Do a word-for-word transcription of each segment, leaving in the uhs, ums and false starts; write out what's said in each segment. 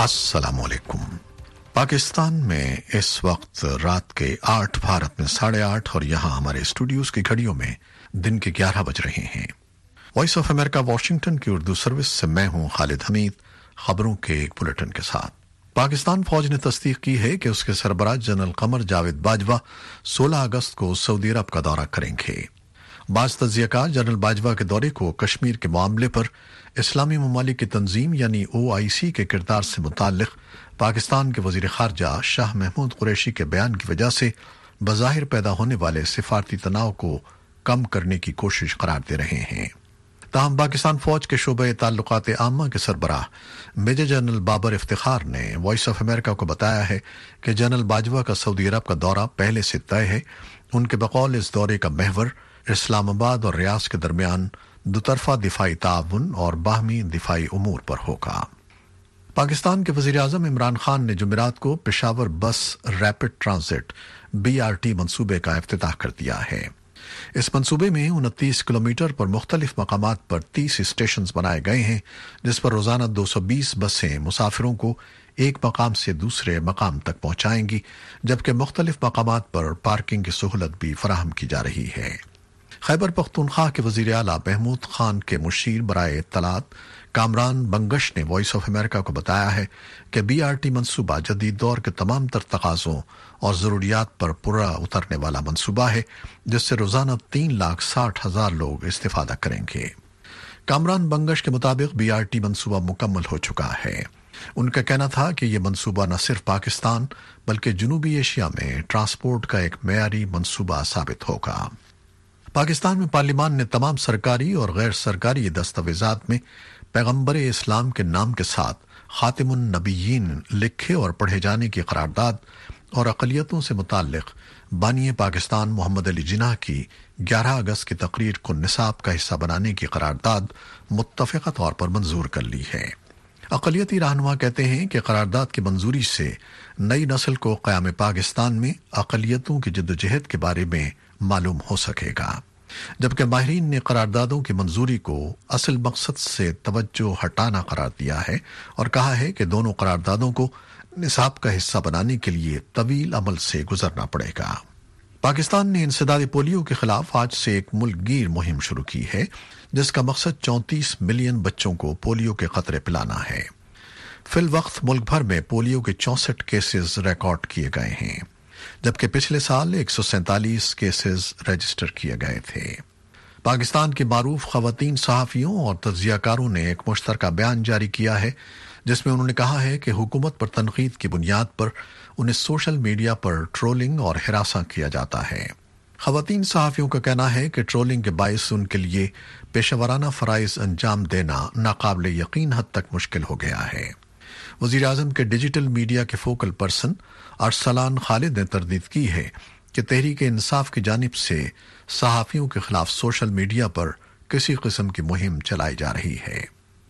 अस्सलाम वालेकुम। पाकिस्तान में इस वक्त रात के आठ, भारत में साढ़े आठ और यहाँ हमारे स्टूडियोज की घड़ियों में दिन के ग्यारह बज रहे हैं। वॉइस ऑफ अमेरिका वाशिंगटन की उर्दू सर्विस से मैं हूँ खालिद हमीद, खबरों के एक बुलेटिन के साथ। पाकिस्तान फौज ने तस्दीक की है कि उसके सरबराह जनरल कमर जावेद बाजवा सोलह अगस्त को सऊदी अरब का दौरा करेंगे। बाज तज्जियाकार जनरल बाजवा के दौरे को कश्मीर के मामले पर इस्लामी ममालिक की तंजीम यानी ओ आई सी के किरदार से मुताल्लिक पाकिस्तान के वजीर खारजा शाह महमूद कुरैशी के बयान की वजह से बज़ाहिर पैदा होने वाले सिफारती तनाव को कम करने की कोशिश करार दे रहे हैं। ताहम पाकिस्तान फौज के शोबे ताल्लुकात आमा के सरबराह मेजर जनरल बाबर इफ्तिखार ने वॉइस ऑफ अमेरिका को बताया है कि जनरल बाजवा का सऊदी अरब का दौरा पहले से तय है। उनके बकौल इस दौरे का महवर इस्लामाबाद और रियाद के दरमियान दुतरफा दिफाई ताउन और बाहमी दिफाई उमूर पर होगा। पाकिस्तान के वजीर आजम इमरान खान ने जुमेरात को Peshawar bus rapid transit B R T मनसूबे का इफ्तिताह कर दिया है। इस मनसूबे में उनतीस किलोमीटर पर मुख्तलिफ मकामात पर तीस स्टेशन बनाए गए हैं, जिस पर रोजाना दो सौ बीस बसें मुसाफिरों को एक मकाम से दूसरे मकाम तक पहुंचाएंगी, जबकि मुख्तलिफ मकामात पर पार्किंग की सहूलत भी फराहम की जा रही है। खैबर पख्तूनख्वा के वजीर आला महमूद खान के मुशीर बराए इत्तलात कामरान बंगश ने वॉइस ऑफ अमेरिका को बताया है कि बी आर टी मनसूबा जदीद दौर के तमाम तर तकाज़ों और ज़रूरियात पर पूरा उतरने वाला मनसूबा है, जिससे रोज़ाना तीन लाख साठ हजार लोग इस्तेफादा करेंगे। कामरान बंगश के मुताबिक बी आर टी मनसूबा मुकम्मल हो चुका है। उनका कहना था कि यह मनसूबा न सिर्फ पाकिस्तान बल्कि जनूबी एशिया में ट्रांसपोर्ट का एक मेयारी मनसूबा साबित होगा। पाकिस्तान में पार्लियामान ने तमाम सरकारी और गैर सरकारी दस्तावेजात में पैगम्बर इस्लाम के नाम के साथ खातिमुन नबीयीन लिखे और पढ़े जाने की करारदाद और अक़लियतों से मुताल्लिक़ बानिए पाकिस्तान मोहम्मद अली जिन्ना की ग्यारह अगस्त की तकरीर को निसाब का हिस्सा बनाने की करारदाद मुत्तफ़िक़ा तौर पर मंजूर कर ली है। अक़लियती रहनुमा कहते हैं कि करारदाद की मंजूरी से नई नस्ल को क़याम पाकिस्तान में अक़लियतों की जद्दोजहद के बारे में मालूम हो सकेगा, जबकि माहिरीन ने करारदादों की मंजूरी को असल मकसद से तवज्जो हटाना करार दिया है और कहा है कि दोनों करारदादों को निसाब का हिस्सा बनाने के लिए तवील अमल से गुजरना पड़ेगा। पाकिस्तान ने इंसदादी पोलियो के खिलाफ आज से एक मुल्कगीर मुहिम शुरू की है, जिसका मकसद चौंतीस मिलियन बच्चों को पोलियो के खतरे पिलाना है। फिल वक्त मुल्क भर में पोलियो के चौसठ केसेस रिकॉर्ड किए गए हैं, जबकि पिछले साल एक सौ सैंतालीस केसेस रजिस्टर किए गए थे। पाकिस्तान की मारूफ खवातीन सहाफ़ियों और तज्जियाकारों ने एक मुश्तरका बयान जारी किया है, जिसमें उन्होंने कहा है कि हुकूमत पर तनकीद की बुनियाद पर उन्हें सोशल मीडिया पर ट्रोलिंग और हिरासा किया जाता है। खवातीन सहाफ़ियों का कहना है कि ट्रोलिंग के बायस उनके लिए पेशेवराना फ़राइज़ अंजाम देना नाकाबिले यकीन हद तक मुश्किल हो गया है। वज़ीर आज़म के डिजिटल मीडिया के फोकल पर्सन अरसलान खालिद ने तरदीद की है कि तहरीक इंसाफ की जानिब से सहाफ़ियों के खिलाफ सोशल मीडिया पर किसी किस्म की मुहिम चलाई जा रही है।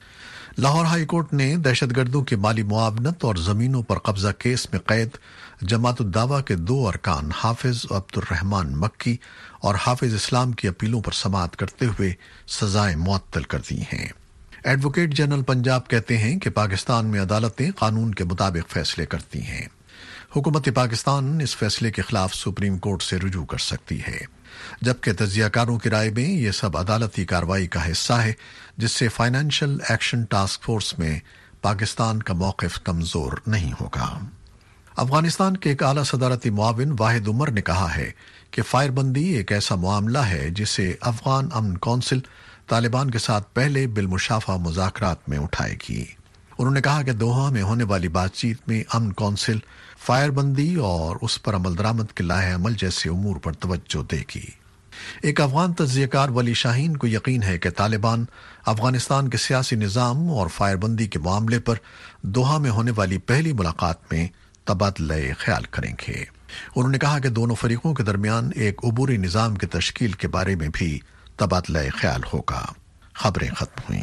लाहौर हाई कोर्ट ने दहशतगर्दों की माली मुआवनत और ज़मीनों पर कब्जा केस में कैद जमात-उद-दावा के दो अरकान हाफिज अब्दुर्रहमान मक्की और हाफिज इस्लाम की अपीलों पर समाअत करते हुए सजाएं मुअत्तल कर दी हैं। एडवोकेट जनरल पंजाब कहते हैं कि पाकिस्तान में अदालतें कानून के मुताबिक फैसले करती हैं। हुकूमत पाकिस्तान इस फैसले के खिलाफ सुप्रीम कोर्ट से रुजू कर सकती है, जबकि तज्जियाकारों की राय में यह सब अदालती कार्रवाई का हिस्सा है, जिससे फाइनेंशियल एक्शन टास्क फोर्स में पाकिस्तान का मौक़िफ़ कमजोर नहीं होगा। अफगानिस्तान के एक आला सदारती मुआविन वाहिद उमर ने कहा है कि फायरबंदी एक ऐसा मामला है जिसे अफगान अमन कौंसिल तालिबान के साथ पहले बिलमुशाफा मुज़ाकरात में उठाएगी। उन्होंने कहा कि दोहा में होने वाली बातचीत में अमन कौंसिल फायरबंदी और उस पर अमल दरामद के लाहे अमल जैसे उमूर पर तवज्जो देगी। एक अफगान तज्जियाकार वली शाहीन को यकीन है कि तालिबान अफगानिस्तान के सियासी निज़ाम और फायरबंदी के मामले पर दोहा में होने वाली पहली मुलाकात में तबादला ख्याल करेंगे। उन्होंने कहा कि दोनों फरीकों के दरमियान एक उबूरी निज़ाम की तश्कील के बारे में भी तबादला ख्याल होगा। खबरें खत्म हुई।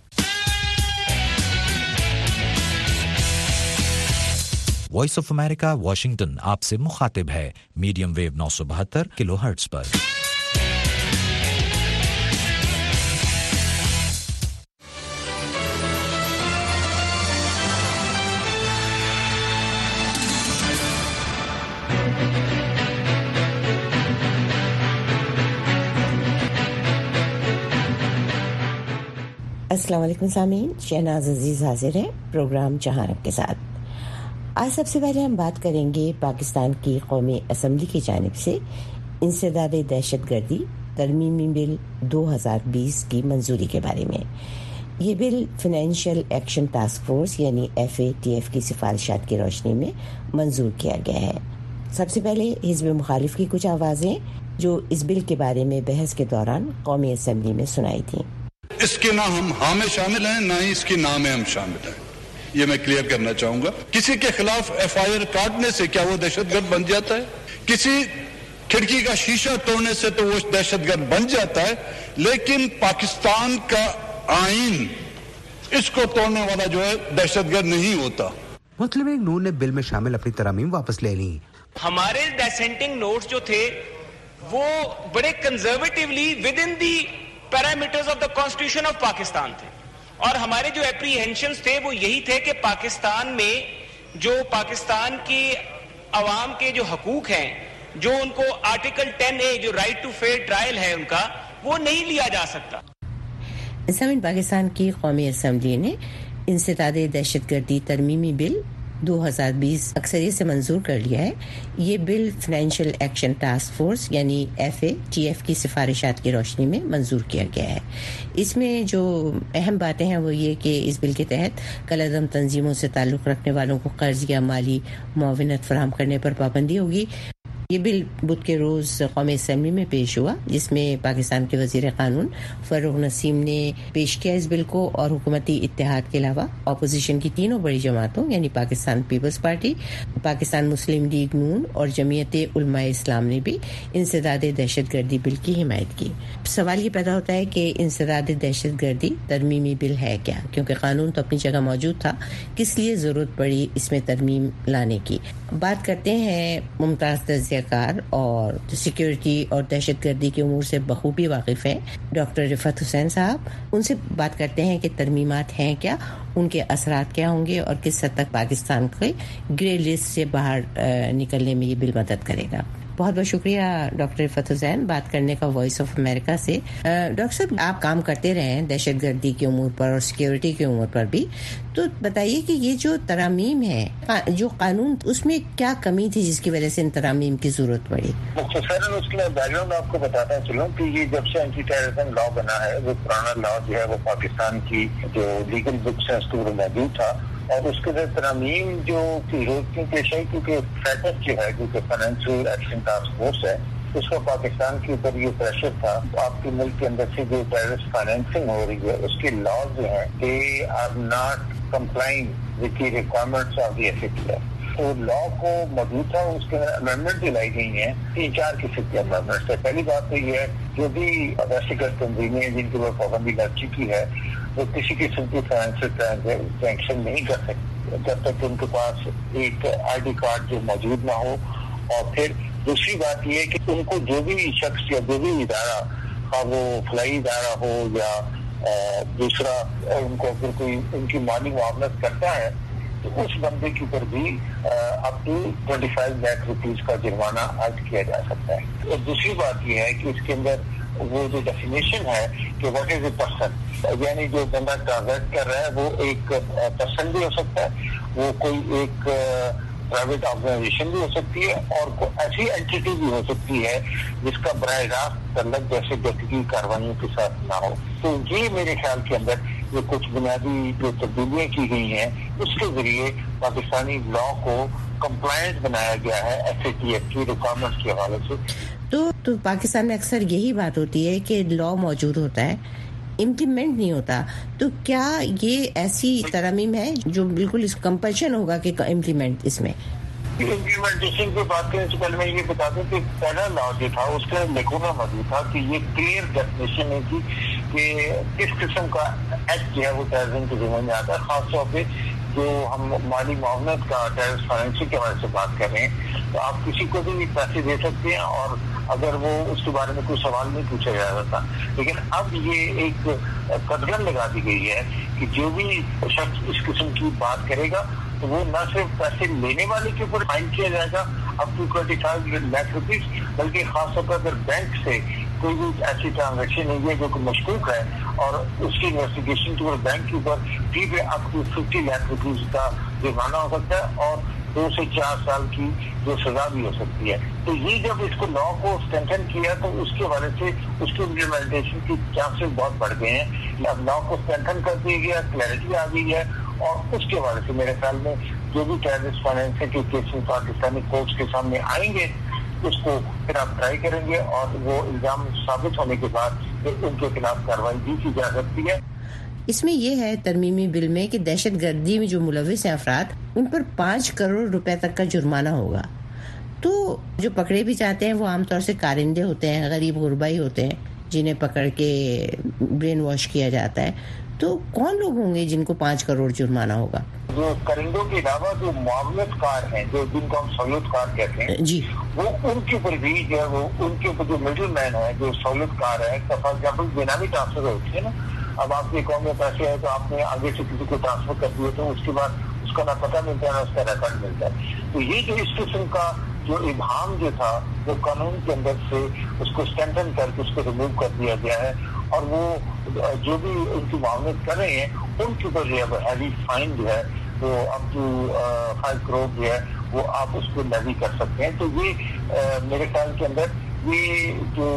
वॉइस ऑफ अमेरिका वाशिंगटन आपसे मुखातिब है मीडियम वेव नौ सौ बहत्तर किलो हर्ट्ज पर। अस्सलाम वालेकुम सामीन, शहनाज अजीज हाजिर है प्रोग्राम जहानक के साथ। आज सबसे पहले हम बात करेंगे पाकिस्तान की कौमी असम्बली की जानिब से इंसदादे दहशतगर्दी तरमीमी बिल दो हज़ार बीस की मंजूरी के बारे में। ये bill financial action task force यानी एफ ए टी एफ की सिफारिशात की रोशनी में मंजूर किया गया है। सबसे पहले हिज़्ब मुखालिफ की कुछ आवाज़ें जो इस बिल के बारे में बहस के दौरान कौमी असम्बली में सुनाई थी। इसके ना हम हाँ में शामिल हैं, ना ही इसके ना में हम शामिल हैं, ये मैं क्लियर करना चाहूंगा। किसी के खिलाफ एफ आई आर काटने से क्या वो दहशतगर्द बन जाता है? किसी खिड़की का शीशा तोड़ने से तो वो दहशतगर्द बन जाता है, लेकिन पाकिस्तान का आईन इसको तोड़ने वाला जो है दहशतगर्द नहीं होता। मुस्लिम लीग नून ने बिल में शामिल अपनी तरमीम वापस ले ली। हमारे डिसेंटिंग नोट्स जो थे वो बड़े conservatively within the parameters of the constitution of Pakistan थे, और हमारे जो एप्रीहेंशंस थे वो यही थे कि पाकिस्तान में जो पाकिस्तान की अवाम के जो हकूक हैं, जो उनको आर्टिकल टेन ए जो राइट टू फेयर ट्रायल है उनका, वो नहीं लिया जा सकता। इस्लामी पाकिस्तान की कौमी असम्बली ने इंसदादे दहशतगर्दी तरमीमी बिल दो हज़ार बीस अक्सरियत से मंजूर कर लिया है। ये bill financial action task force यानी एफ ए टी एफ की सिफारिशात की रोशनी में मंजूर किया गया है। इसमें जो अहम बातें हैं वो ये कि इस बिल के तहत कलअदम तंजीमों से ताल्लुक़ रखने वालों को कर्ज या माली मुआवनत फराहम करने पर पाबंदी होगी। ये बिल बुध के रोज़ कौमी असम्बली में पेश हुआ, जिसमें पाकिस्तान के वज़ीर क़ानून फ़र्रुख नसीम ने पेश किया इस बिल को, और हुकूमती इत्तेहाद के अलावा अपोजिशन की तीनों बड़ी जमातों यानी Pakistan peoples party, Pakistan Muslim league Noon और जमीयत उलमाए इस्लाम ने भी इंसदादे दहशतगर्दी बिल की हिमायत की। सवाल ये पैदा होता है कि इंसदादे दहशतगर्दी तरमीमी बिल है क्या, क्योंकि कानून तो अपनी जगह मौजूद था, किस लिए ज़रूरत पड़ी इसमें तरमीम लाने की। बात करते हैं मुमताज़ कार और सिक्योरिटी और दहशतगर्दी के उमूर से बखूबी वाकिफ़ हैं डॉक्टर रिफत हुसैन साहब। उनसे बात करते हैं कि तरमीमात हैं क्या, उनके असरात क्या होंगे और किस हद तक पाकिस्तान के ग्रे लिस्ट से बाहर निकलने में ये बिल मदद करेगा। बहुत बहुत शुक्रिया डॉक्टर रिफत हुसैन बात करने का वॉइस ऑफ अमेरिका से। डॉक्टर साहब, आप काम करते रहे हैं दहशतगर्दी की उमूर पर और सिक्योरिटी की उमूर पर भी, तो बताइए कि ये जो तरामीम है जो कानून, उसमें क्या कमी थी जिसकी वजह से इन तरामीम की जरूरत पड़ी? मुख्तसरन उसका बैकग्राउंड आपको बताता चलूं कि ये जब से एंटी टेररिज्म लॉ बना है, वो पुराना लॉ जो है वो पाकिस्तान की जो लीगल बुक्स है उसके ऊपर मौजूद था, और उसके अंदर तरामीम जो की जरूरत क्यों पेश आई, क्योंकि फैटस जो है जो कि फाइनेंशियल एक्शन टास्क फोर्स है, उसका पाकिस्तान के ऊपर ये प्रेशर था। आपके मुल्क के अंदर से जो टेररिस्ट फाइनेंसिंग हो रही है उसके लॉज जो हैं they are not complying with the requirements of the F A T F. तो लॉ को मौजूद था, उसके अमेंडमेंट भी लाई गई हैं, तीन चार किस्म के अमेंडमेंट्स है। पहली बात तो ये है जो भी दहशतगर्द तंजीमें जिनके ऊपर पाबंदी लग चुकी है वो किसी किस्म की फाइनेंशियल ट्रांजेक्शन नहीं कर सकते जब तक उनके पास एक आई डी कार्ड जो मौजूद ना हो। और फिर दूसरी बात ये है कि उनको जो भी शख्स या जो भी इदारा, हाँ वो फलाई इदारा हो या दूसरा, उनको अगर कोई उनकी माली मुआवनत करता है तो उस बंदे के ऊपर भी अप टू पच्चीस लाख रुपीस का जुर्माना अर्ज किया जा सकता है। और दूसरी बात यह है कि इसके अंदर वो जो डेफिनेशन है कि व्हाट इज ए पर्सन, यानी जो बंदा ट्रांजैक्ट कर रहा है वो एक पर्सन भी हो सकता है, वो कोई एक प्राइवेट ऑर्गेनाइजेशन भी हो सकती है, और ऐसी एंटिटी भी हो सकती है जिसका बराह रास्त तल्लुक जैसे गतिविधि कार्रवाइयों के साथ ना हो। तो ये मेरे ख्याल के अंदर ये कुछ बुनियादी जो तब्दीलियां की गई हैं उसके जरिए पाकिस्तानी लॉ को कंप्लायंट बनाया गया है एफ ए टी एफ की रिक्वायरमेंट्स के हवाले से। तो, तो पाकिस्तान में अक्सर यही बात होती है कि लॉ मौजूद होता है, इम्प्लीमेंट नहीं होता, तो क्या ये ऐसी तरमीम है जो बिल्कुल इस कंपल्शन होगा कि इम्प्लीमेंट इसमें? इम्प्लीमेंटेशन की बात करने से पहले मैं ये बता दूं कि पहला लॉ जो था उसका लिखना मौजूद था कि ये क्लियर डेफिनेशन है कि, कि किस किस्म का एक्ट जो है वो टेररिज्म के ज़िम्मे में आता है। खासतौर पर जो हम माली मुआवनत का टेररिस्ट फाइनेंसिंग के बारे से बात कर रहे हैं, तो आप किसी को भी पैसे दे सकते हैं और अगर वो उसके बारे में कोई सवाल नहीं पूछा जा रहा था। लेकिन अब ये एक कदगन लगा दी गई है कि जो भी शख्स इस किस्म की बात करेगा तो वो न सिर्फ पैसे लेने वाले के ऊपर फाइन किया जाएगा up to twenty five lakh rupees, बल्कि खासतौर पर अगर बैंक से کوئی بھی ایسی ٹرانزیکشن نہیں ہے جو کہ مشکوک ہے اور اس کی انویسٹیگیشن کے بینک کے اوپر فی پہ up to fifty lakh rupees کا جرمانہ ہو سکتا ہے اور دو سے چار سال کی جو سزا بھی ہو سکتی ہے. تو یہ جب اس کو لا کو اسٹرینتھن کیا تو اس کے حوالے سے اس کی امپلیمنٹیشن کی چانسز بہت بڑھ گئے ہیں. اب لا کو اسٹرینتھن کر دیا گیا, کلیئرٹی آ گئی ہے اور اس کے حوالے سے میرے خیال میں جو بھی ٹیررسٹ فائنینسنگ کے کیسز پاکستانی کورٹس کے سامنے آئیں گے اس کو پھر آپ ٹرائی کریں گے اور وہ الزام ثابت ہونے کے بعد ان کے خلاف کارروائی بھی کی جا سکتی ہے. اس میں یہ ہے ترمیمی بل میں کہ دہشت گردی میں جو ملوث ہیں افراد ان پر پانچ کروڑ روپے تک کا جرمانہ ہوگا. تو جو پکڑے بھی جاتے ہیں وہ عام طور سے کارندے ہوتے ہیں, غریب غربائی ہوتے ہیں جنہیں پکڑ کے برین واش کیا جاتا ہے. تو کون لوگ ہوں گے جن کو پانچ کروڑ جرمانہ ہوگا؟ جو کرندوں کے علاوہ جو معاونت کار ہیں, جو جن کو ہم سہولت کار کہتے ہیں جی, وہ ان کے اوپر بھی جو ہے وہ ان کے اوپر جو مڈل مین ہے جو سہولت کار ہے, فار ایگزامپل بینامی ٹرانسفر ہوتی ہے نا, اب آپ کے اکاؤنٹ میں پیسے ہے تو آپ نے آگے سے کسی کو ٹرانسفر کر دیے تو اس کے بعد اس کا نہ پتہ ملتا ہے نہ اس کا ریکارڈ ملتا ہے. تو یہ جو اس قسم کا جو ابہام جو تھا وہ قانون کے اندر سے اس کو اسٹرینتھن کر کے اس کو ریموو کر دیا گیا ہے اور وہ جو بھی ان کی معاونت کر رہے ہیں ان کے اوپر جو ہے ہیوی فائن جو ہے وہ اپ ٹو فائیو کروڑ جو ہے وہ آپ اس کو لیوی کر سکتے ہیں. تو یہ میرے خیال کے اندر یہ جو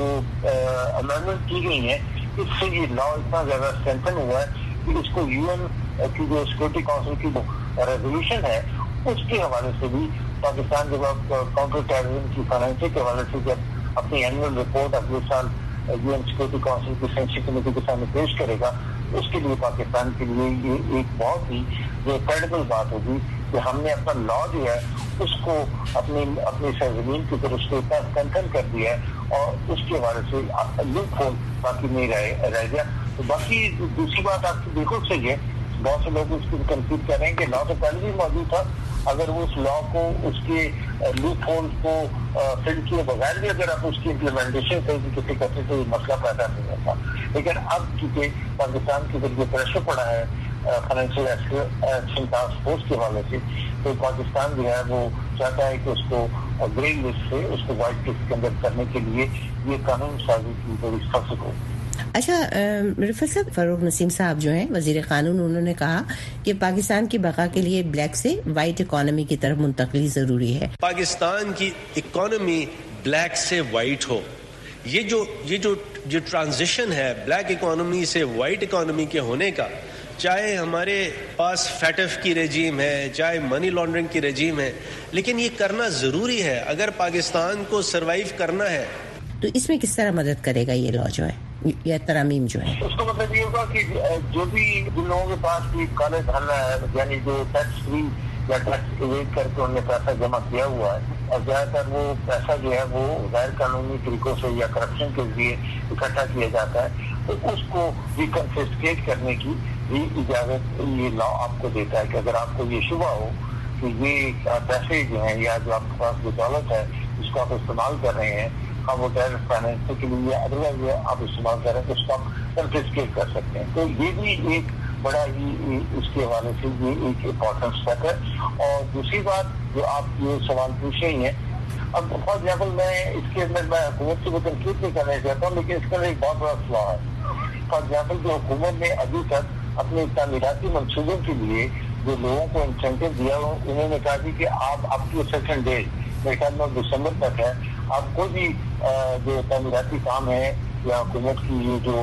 امینڈمنٹ کی گئی ہیں اس سے یہ لا اتنا زیادہ اسٹرینتھن ہوا ہے کہ اس کو یو این کی جو سیکورٹی کونسل کی ریزولوشن ہے اس کے حوالے سے بھی پاکستان جب آپ کاؤنٹر ٹیررزم کی فائنینسنگ کے حوالے سے جب اپنی اینوئل رپورٹ اگلے سال یو این سیکورٹی کونسل کی سینسٹی کمیٹی کے سامنے پیش کرے گا, اس کے لیے پاکستان کے لیے یہ ایک بہت ہی جو کریڈیبل بات ہوگی کہ ہم نے اپنا لا جو ہے اس کو اپنی اپنی سرزمین کے اوپر اس کو اتنا اسٹرینتھن کر دیا ہے اور اس کے حوالے سے لوپ ہول باقی نہیں رہ رہ گیا. تو باقی دوسری بات آپ کی بالکل صحیح ہے, بہت سے لوگ اس کو کنفیوز کر رہے ہیں کہ لا تو پہلے بھی موجود تھا, اگر وہ اس لا کو اس کے لوپ ہول کو فل کیے بغیر بھی اگر آپ اس کی امپلیمنٹیشن کسی کرتے تو یہ مسئلہ پیدا نہیں ہوتا. لیکن اب چونکہ پاکستان کے ذریعے پریشر پڑا ہے فائنینشیل ایکشن ٹاسک فورس کے حوالے سے, تو پاکستان جو ہے وہ چاہتا ہے کہ اس کو گرین لسٹ سے اس کو وائٹ لسٹ کے اندر کرنے کے لیے یہ قانون سازی کی بڑی سخت ہو. اچھا رفت صاحب, فاروق نسیم صاحب جو ہیں وزیر قانون, انہوں نے کہا کہ پاکستان کی بقا کے لیے بلیک سے وائٹ اکانومی کی طرف منتقلی ضروری ہے. پاکستان کی اکانومی بلیک سے وائٹ ہو, یہ جو یہ جو جو ٹرانزیشن ہے بلیک اکانومی سے وائٹ اکانومی کے ہونے کا, چاہے ہمارے پاس فیٹف کی رجیم ہے, چاہے منی لانڈرنگ کی رجیم ہے, لیکن یہ کرنا ضروری ہے اگر پاکستان کو سروائیو کرنا ہے. تو اس میں کس طرح مدد کرے گا یہ لا جو ہے یا ترامیم جو ہے؟ اس کا مطلب یہ ہوگا کہ جو بھی جن لوگوں کے پاس بھی کالے دھن ہے, یعنی جو ٹیکس فری یا ٹیکس ایویڈ کر کے انہوں نے پیسہ جمع کیا ہوا ہے اور زیادہ تر وہ پیسہ جو ہے وہ غیر قانونی طریقوں سے یا کرپشن کے ذریعے اکٹھا کیا جاتا ہے, تو اس کو ریکنفسکیٹ کرنے کی بھی اجازت یہ لا آپ کو دیتا ہے کہ اگر آپ کو یہ شبہ ہو کہ یہ پیسے جو ہیں یا جو آپ کے پاس جو دولت ہے اس کو آپ استعمال کر رہے ہیں, وہ ٹیررسٹ فائنینس کے لیے ادروائز آپ استعمال کریں تو اس کو آپ کنفسکیٹ کر سکتے ہیں. تو یہ بھی ایک بڑا ہی اس کے حوالے سے یہ ایک امپورٹنٹ اسٹیپ ہے. اور دوسری بات جو آپ یہ سوال پوچھ رہی ہیں, اب فار ایگزامپل میں اس کے اندر میں حکومت سے وہ کنفیوز نہیں کرنا چاہتا ہوں, لیکن اس کے اندر ایک بہت بڑا فلا ہے. فار ایگزامپل جو حکومت نے ابھی تک اپنے تعمیراتی منصوبوں کے لیے جو لوگوں کو انسینٹیو دیا, انہوں نے کہا کہ آپ اپ ٹو سیکنڈ ڈے میرے خیال میں دسمبر تک ہے, آپ کوئی بھی جو تعمیراتی کام ہے یا حکومت کی یہ جو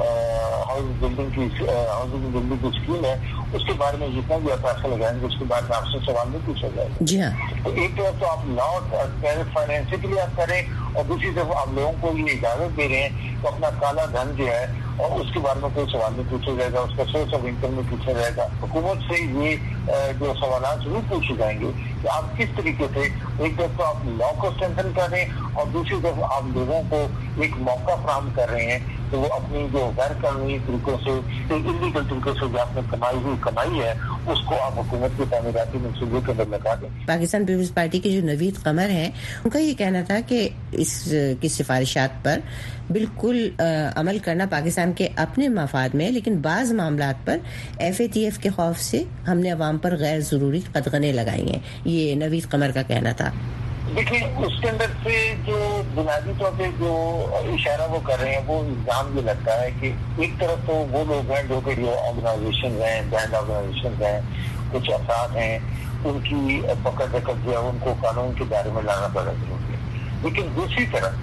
ہاؤس بلڈنگ کی ہاؤسنگ بلڈنگ کی اسکیم ہے اس کے بارے میں جتنا بھی آپ پیسہ لگائیں گے اس کے بارے میں آپ سے سوال نہیں پوچھا جائے گا. جی ہاں, تو ایک طرف تو آپ لا فائنینس کے لیے آپ کریں اور دوسری طرف آپ لوگوں کو یہ اجازت دے رہے ہیں تو اپنا کالا دھن جو ہے اور اس کے بارے میں کوئی سوال نہیں پوچھا جائے گا, اس کا سورس آف انکم نہیں پوچھا جائے گا. حکومت سے یہ جو سوالات ضرور پوچھے جائیں گے کہ آپ کس طریقے سے ایک طرف تو آپ لا کو اسٹرینتھن کر رہے ہیں اور دوسری طرف آپ لوگوں کو ایک موقع فراہم کر رہے ہیں کہ وہ اپنی جو غیر قانونی طریقوں سے انلیگل طریقوں سے جو آپ نے کمائی ہوئی کمائی ہے اس کو آپ حکومت کے تعمیراتی منصوبے کے اندر لگا دیں. پاکستان پیپلز پارٹی کے جو نوید قمر ہیں ان کا یہ کہنا تھا کہ اس کی سفارشات پر بالکل عمل کرنا پاکستان کے اپنے مفاد میں, لیکن بعض معاملات پر ایف اے ٹی ایف کے خوف سے ہم نے عوام پر غیر ضروری قدغنیں لگائی ہیں. یہ نوید قمر کا کہنا تھا. देखिए उसके अंदर से जो बुनियादी तौर पे जो इशारा वो कर रहे हैं वो इल्जाम ये लगता है कि एक तरफ तो वो लोग हैं जो कि जो ऑर्गेनाइजेशन हैं, बैंड ऑर्गेनाइजेशन हैं, कुछ अफराद हैं, उनकी पकड़ दखल जो है उनको कानून के दायरे में लाना पड़ा जरूरी है। लेकिन दूसरी तरफ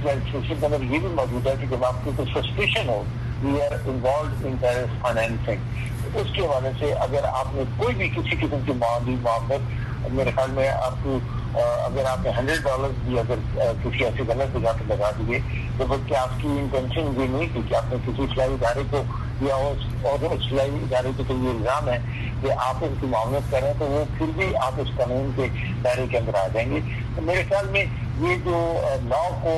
के अंदर ये भी मौजूद है कि जब आपको कोई सस्पिशन हो we are involve in terrorist financing, उसके हवाले से अगर आपने कोई भी किसी किस्म की माली मामले मेरे ख्याल में आपको अगर आपने हंड्रेड डॉलर भी अगर किसी ऐसी गलत जगह पर लगा दिए तो बल्कि आपकी इंटेंशन ये नहीं थी कि आपने किसी सिलाई इदारे को या और सिलाई इदारे को तो ये इल्जाम है कि आप उनकी मामलत करें तो वो फिर भी आप इस कानून के दायरे के अंदर आ जाएंगे। तो मेरे ख्याल में ये जो लॉ को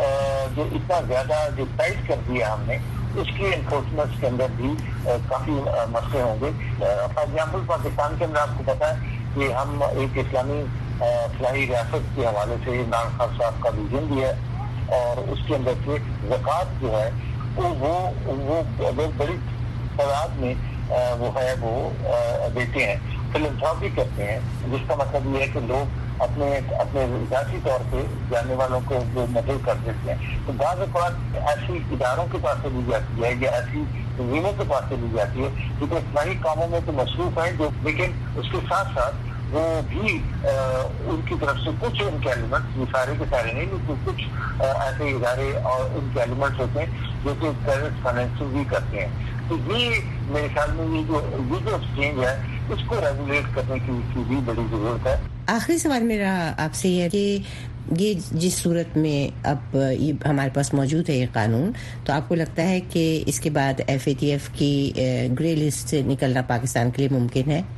जो इतना ज्यादा जो टाइट कर दिया हमने उसकी एनफोर्समेंट के अंदर भी काफी मसले होंगे। फॉर एग्जाम्पल पाकिस्तान के अंदर आपको पता है कि हम एक इस्लामी फलाही रियासत के हवाले से इमरान खान साहब का विजन भी है और उसके अंदर से ज़कात जो है वो वो वो बहुत बड़ी तादाद में वो है वो देते हैं, फिलंथ्रॉपी करते हैं, जिसका मतलब ये है कि लोग अपने अपने ज़ाती तौर पे जानने वालों को वो मदद कर देते हैं। तो बाज़ औक़ात ऐसी इदारों के पास से ली जाती है या ऐसी तंजीमों के पास से ली जाती है क्योंकि इस्लामी कामों में तो मसरूफ़ हैं जो, लेकिन उसके साथ साथ वो भी आ, उनकी तरफ से कुछ उनके एलिमेंट्स, ये सारे के सारे नहीं लेकिन कुछ आ, ऐसे इदारे और उनके एलिमेंट्स होते हैं जो कि टेररिस्ट फाइनेंसिंग भी करते हैं। तो ये मेरे ख्याल में ये जो ये जो एक्सचेंज है इसको रेगुलेट करने की, की भी बड़ी जरूरत है। आखिरी सवाल मेरा आपसे ये है कि ये जिस सूरत में अब ये हमारे पास मौजूद है ये कानून, तो आपको लगता है कि इसके बाद एफ ए टी एफ की ग्रे लिस्ट से निकलना पाकिस्तान के लिए मुमकिन है?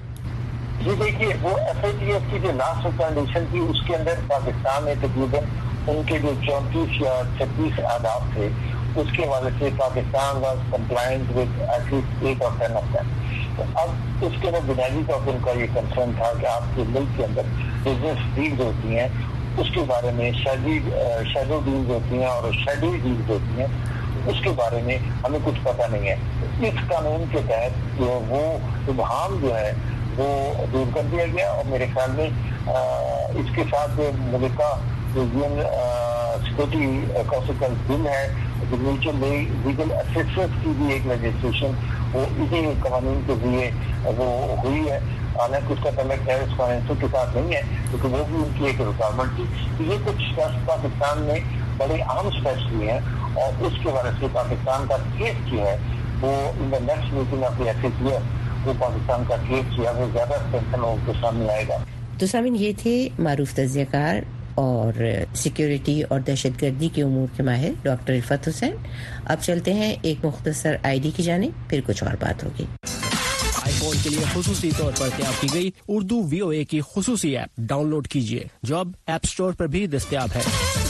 जी देखिए, वो एफ ए टी एफ की जो लास्ट रिकमेंडेशन थी उसके अंदर पाकिस्तान में तकरीबन उनके जो चौंतीस या छत्तीस आदाब थे उसके हवाले से Pakistan was compliant with at least eight or ten of them. तो अब उसके अंदर बुनियादी तौर पर उनका ये कंसर्न था कि आपके मुल्क के अंदर बिजनेस डील्स होती हैं उसके बारे में शादी शैडो डील्स होती हैं और शेडो डील्स होती हैं, उसके बारे में हमें कुछ पता नहीं है। इस कानून के तहत जो वो इबहाम जो है वो दूर कर दिया गया और मेरे ख्याल में आ, इसके साथ जो मुल्का जो यूएन सिक्योरिटी काउंसिल बिल है जो म्यूचुअल लीगल असिस्टेंस की भी एक लेजिस्लेशन वो इसी कानून के लिए वो हुई है। हालांकि उसका तल्लुक टेररिस्ट फाइनेंसिंग के साथ नहीं है क्योंकि वो भी उनकी एक रिक्वायरमेंट थी। तो ये कुछ स्टेप्स पाकिस्तान ने बड़े अहम स्टेप्स लिए हैं और उसके वजह से पाकिस्तान का केस जो है वो in the next meeting of the F A T F वो पाकिस्तान का केस जो है वो ज्यादा स्ट्रेंथन होकर सामने आएगा। तो सामिन ये थे मारूफ तज्ज़ियाकार और सिक्योरिटी और दहशतगर्दी के उमूर के माहिर डॉक्टर रिफत हुसैन। अब चलते हैं एक मुख्तसर आईडी की जानिब, फिर कुछ और बात होगी। आईफोन के लिए खुसूसी तौर पर तैयार की गई उर्दू वी ओ ए की खुसूसी ऐप डाउनलोड कीजिए जो अब ऐप स्टोर पर भी दस्तयाब है।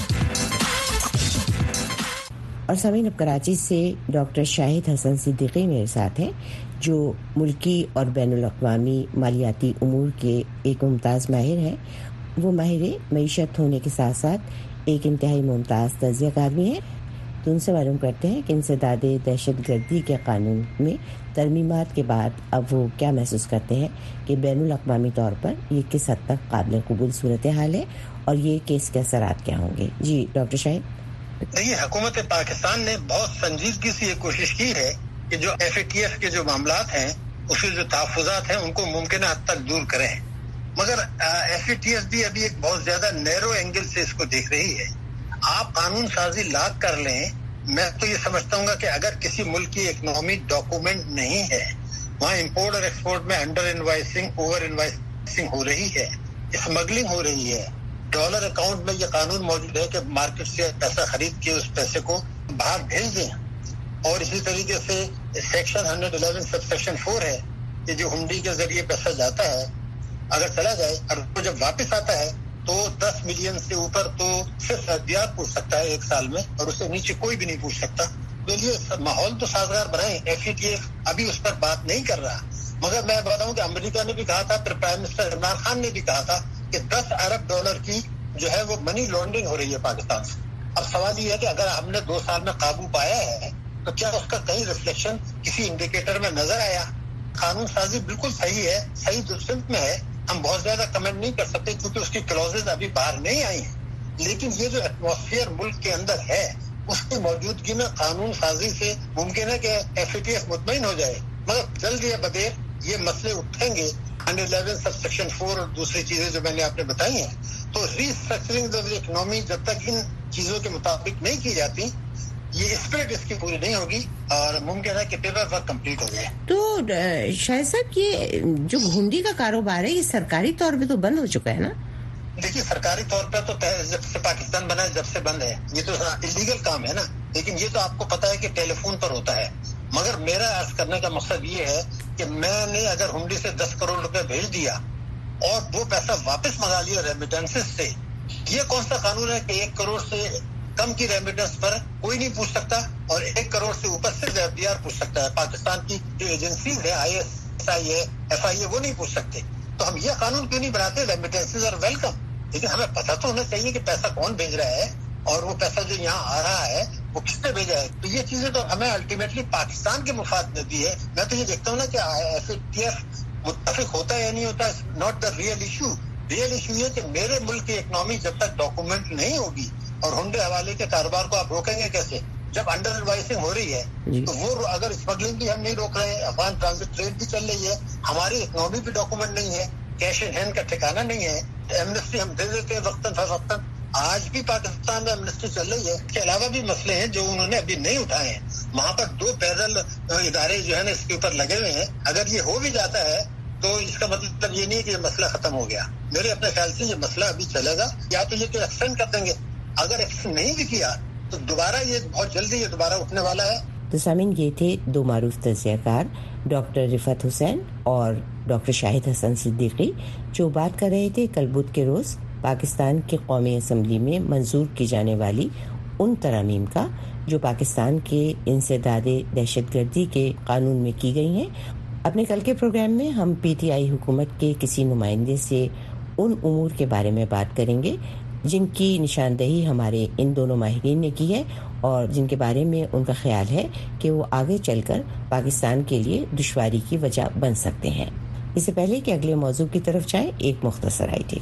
और सामीन अब कराची से डॉक्टर शाहिद हसन सिद्दीकी मेरे साथ हैं जो मुल्की और बैनुल अक़वामी मालियाती उमूर के एक मुमताज़ माहिर हैं। वो माहिर मईशत होने के साथ साथ एक इंतहाई मुमताज़ तज्ज़ियाकार भी हैं। तो उनसे मालूम करते हैं कि इंसदाद दहशत गर्दी के कानून में तरमीमात के बाद अब वो क्या महसूस करते हैं कि बैनुल अक़वामी तौर पर ये किस हद तक काबिल कबूल सूरत हाल है और ये केस के असरात क्या होंगे। जी डॉक्टर शाहिद। देखिए, हुकूमत पाकिस्तान ने बहुत संजीदगी से ये कोशिश की है कि जो एफ ए टी एफ के जो मामलात हैं उसके जो तहफ़्फ़ुज़ात हैं उनको मुमकिन हद तक दूर करें, मगर एफ ए टी एफ भी अभी एक बहुत ज्यादा नैरो एंगल से इसको देख रही है। आप कानून साजी लाग कर लें, मैं तो ये समझता हूँ कि अगर किसी मुल्क की इकोनॉमिक डॉक्यूमेंट नहीं है, वहाँ इंपोर्ट और एक्सपोर्ट में अंडर इनवाइसिंग ओवर इनवाइसिंग हो रही है, स्मगलिंग हो रही है, डॉलर अकाउंट में ये कानून मौजूद है कि मार्केट से पैसा खरीद के उस पैसे को बाहर भेज दें, और इसी तरीके से section hundred eleven sub section four है कि जो हुंडी के जरिए पैसा जाता है अगर चला जाए और वो जब वापस आता है तो दस मिलियन से ऊपर तो सिर्फ एफडीआर पूछ सकता है एक साल में और उससे नीचे कोई भी नहीं पूछ सकता। तो ये माहौल तो साजगार बनाए, एफ ए टी एफ अभी उस पर बात नहीं कर रहा, मगर मैं बताऊं कि अमेरिका ने भी कहा था, फिर प्राइम मिनिस्टर इमरान खान ने भी कहा था कि दस अरब डॉलर की जो है वो मनी लॉन्ड्रिंग हो रही है पाकिस्तान से। अब सवाल ये है कि अगर हमने दो साल में काबू पाया है तो क्या उसका कहीं रिफ्लेक्शन किसी इंडिकेटर में नजर आया? कानून साजी बिल्कुल सही है, सही दुरुस्त में है, ہم بہت زیادہ کمنٹ نہیں کر سکتے کیونکہ اس کی کلوزز ابھی باہر نہیں آئی ہیں، لیکن یہ جو ایٹماسفیئر ملک کے اندر ہے اس کی موجودگی میں قانون سازی سے ممکن ہے کہ ایف اے ٹی ایف مطمئن ہو جائے، مگر جلد یا بدیر یہ مسئلے اٹھیں گے under eleven sub section four اور دوسری چیزیں جو میں نے آپ نے بتائی ہیں. تو restructuring of the economy جب تک ان چیزوں کے مطابق نہیں کی جاتی یہ اسپرٹ اس کی پوری نہیں ہوگی اور ممکن ہے کہ پیپر ورک کمپلیٹ ہو جائے. تو شاہد صاحب یہ جو گھونڈی کا کاروبار ہے یہ سرکاری طور پہ تو بند ہو چکا ہے نا؟ دیکھیے سرکاری طور پہ تو جب سے پاکستان بنا ہے جب سے بند ہے، یہ تو انلیگل کام ہے نا، لیکن یہ تو آپ کو پتا ہے کہ ٹیلی فون پر ہوتا ہے. مگر میرا عرض کرنے کا مقصد یہ ہے کہ میں نے اگر ہنڈی سے دس کروڑ روپے بھیج دیا اور وہ پیسہ واپس منگا لیا ریمیٹنسز سے، یہ کون سا قانون ہے کہ ایک کروڑ سے کم کی ریمیٹنس پر کوئی نہیں پوچھ سکتا اور ایک کروڑ سے اوپر سے ایف ڈی آر پوچھ سکتا ہے؟ پاکستان کی جو ایجنسیز ہے آئی ایس آئی ہے ایف آئی اے وہ نہیں پوچھ سکتے. تو ہم یہ قانون کیوں نہیں بناتے؟ ریمیٹنسز اور ویلکم، لیکن ہمیں پتہ تو ہونا چاہیے کہ پیسہ کون بھیج رہا ہے اور وہ پیسہ جو یہاں آ رہا ہے وہ کس نے بھیجا ہے. تو یہ چیزیں تو ہمیں الٹیمیٹلی پاکستان کے مفاد میں بھی ہے. میں تو یہ دیکھتا ہوں نا کہ ایف اے ٹی ایف متفق ہوتا ہے یا نہیں ہوتا، not the real issue. Real issue یہ کہ میرے ملک کی اکنامی جب تک ڈاکومنٹ نہیں ہوگی اور ہنڈے حوالے کے کاروبار کو آپ روکیں گے کیسے؟ جب انڈر انوائسنگ ہو رہی ہے تو وہ اگر اسمگلنگ بھی ہم نہیں روک رہے ہیں، افغان ٹرانزٹ ٹریڈ بھی چل رہی ہے، ہماری اکنامی بھی ڈاکومنٹ نہیں ہے، کیش ان ہینڈ کا ٹھکانا نہیں ہے، ایمنسٹی ہم دے دیتے ہیں وقتاً فوقتاً. آج بھی پاکستان میں ایمنسٹی چل رہی ہے. اس کے علاوہ بھی مسئلے ہیں جو انہوں نے ابھی نہیں اٹھائے ہیں. وہاں پر دو پیرل ادارے جو ہے نا اس کے اوپر لگے ہوئے ہیں. اگر یہ ہو بھی جاتا ہے تو اس کا مطلب یہ نہیں ہے کہ یہ مسئلہ ختم ہو گیا. میرے اپنے خیال سے یہ مسئلہ ابھی چلے گا، یا تو یہ کہ ایکسٹینڈ کر دیں گے، اگر ایکسٹینڈ نہیں بھی کیا تو دوبارہ یہ بہت جلدی یہ دوبارہ اٹھنے والا ہے. تو سامعین یہ تھے دو معروف تجزیہ کار ڈاکٹر رفعت حسین اور ڈاکٹر شاہد حسن صدیقی، جو بات کر رہے تھے کل بدھ کے روز پاکستان کی قومی اسمبلی میں منظور کی جانے والی ان ترامیم کا جو پاکستان کے انسداد دہشت گردی کے قانون میں کی گئی ہیں. اپنے کل کے پروگرام میں ہم پی ٹی آئی حکومت کے کسی نمائندے سے ان امور کے بارے میں بات کریں گے جن کی نشاندہی ہمارے ان دونوں ماہرین نے کی ہے اور جن کے بارے میں ان کا خیال ہے کہ وہ آگے چل کر پاکستان کے لیے دشواری کی وجہ بن سکتے ہیں. اس سے پہلے کہ اگلے موضوع کی طرف جائیں ایک مختصر آئیڈیا.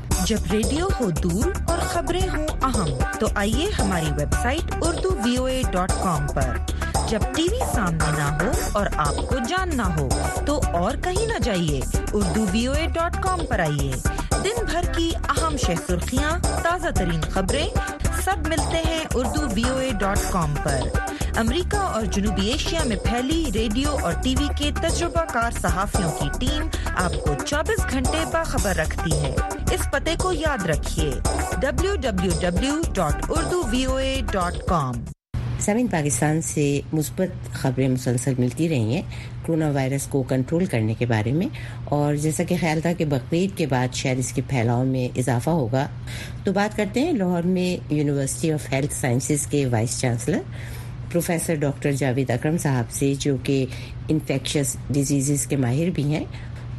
جب ریڈیو ہو دور اور خبریں ہوں اہم تو آئیے ہماری website Urdu V O A dot com پر. جب ٹی وی سامنے نہ ہو اور آپ کو جاننا ہو تو اور کہیں نہ جائیے، Urdu V O A dot com پر آئیے. دن بھر کی اہم شہ سرخیاں، تازہ ترین خبریں سب ملتے ہیں Urdu V O A dot com پر. امریکہ اور جنوبی ایشیا میں پھیلی ریڈیو اور ٹی وی کے تجربہ کار صحافیوں کی ٹیم آپ کو چوبیس گھنٹے باخبر رکھتی ہے. اس پتے کو یاد رکھیے W W W dot Urdu V O A dot com. سامعین، پاکستان سے مثبت خبریں مسلسل ملتی رہی ہیں کرونا وائرس کو کنٹرول کرنے کے بارے میں، اور جیسا کہ خیال تھا کہ بقرعید کے بعد شاید اس کے پھیلاؤ میں اضافہ ہوگا، تو بات کرتے ہیں لاہور میں یونیورسٹی آف ہیلتھ سائنسز کے vice chancellor professor doctor Javed Akram صاحب سے، جو کہ انفیکشس ڈیزیزز کے ماہر بھی ہیں.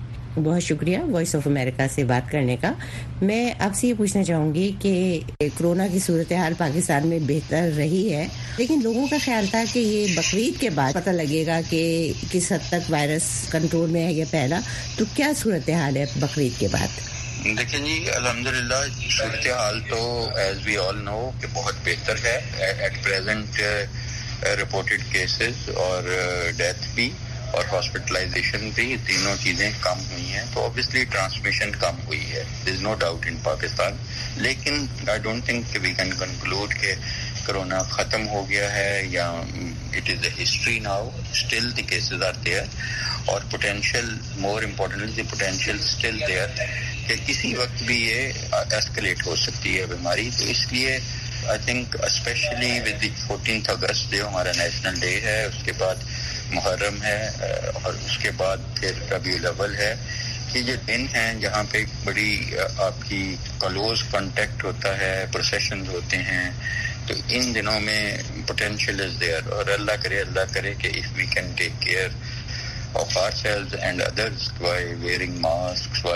بہت شکریہ وائس آف امریکہ سے بات کرنے کا. میں آپ سے یہ پوچھنا چاہوں گی کہ کرونا کی صورتحال پاکستان میں بہتر رہی ہے، لیکن لوگوں کا خیال تھا کہ یہ بقرعید کے بعد پتہ لگے گا کہ کس حد تک وائرس کنٹرول میں ہے یا پہلا، تو کیا صورتحال ہے بقرعید کے بعد؟ دیکھیں جی، الحمدللہ صورتحال تو ایز وی آل نو کہ بہت بہتر ہے. ایٹ پریزنٹ رپورٹڈ کیسز اور ڈیتھ بھی اور ہاسپٹلائزیشن بھی، تینوں چیزیں کم ہوئی ہیں، تو اوبیسلی ٹرانسمیشن کم ہوئی ہے. There is no doubt in Pakistan. لیکن آئی ڈونٹ تھنک کہ وی کین کنکلوڈ کہ کرونا ختم ہو گیا ہے یا it is a history now. Still the cases are there اور potential, more importantly the potential still there کہ کسی وقت بھی یہ ایسکلیٹ ہو سکتی ہے بیماری. تو اس لیے I think especially with the fourteenth August جو ہمارا نیشنل ڈے ہے، اس کے بعد محرم ہے اور اس کے بعد پھر ربیع الاول ہے، کہ یہ دن ہیں جہاں پہ بڑی آپ کی کلوز کانٹیکٹ ہوتا ہے، پروسیشنز ہوتے ہیں. تو ان دنوں میں پوٹینشیل از دیئر، اور اللہ کرے اللہ کرے کہ if we can take care of ourselves and others by wearing masks, by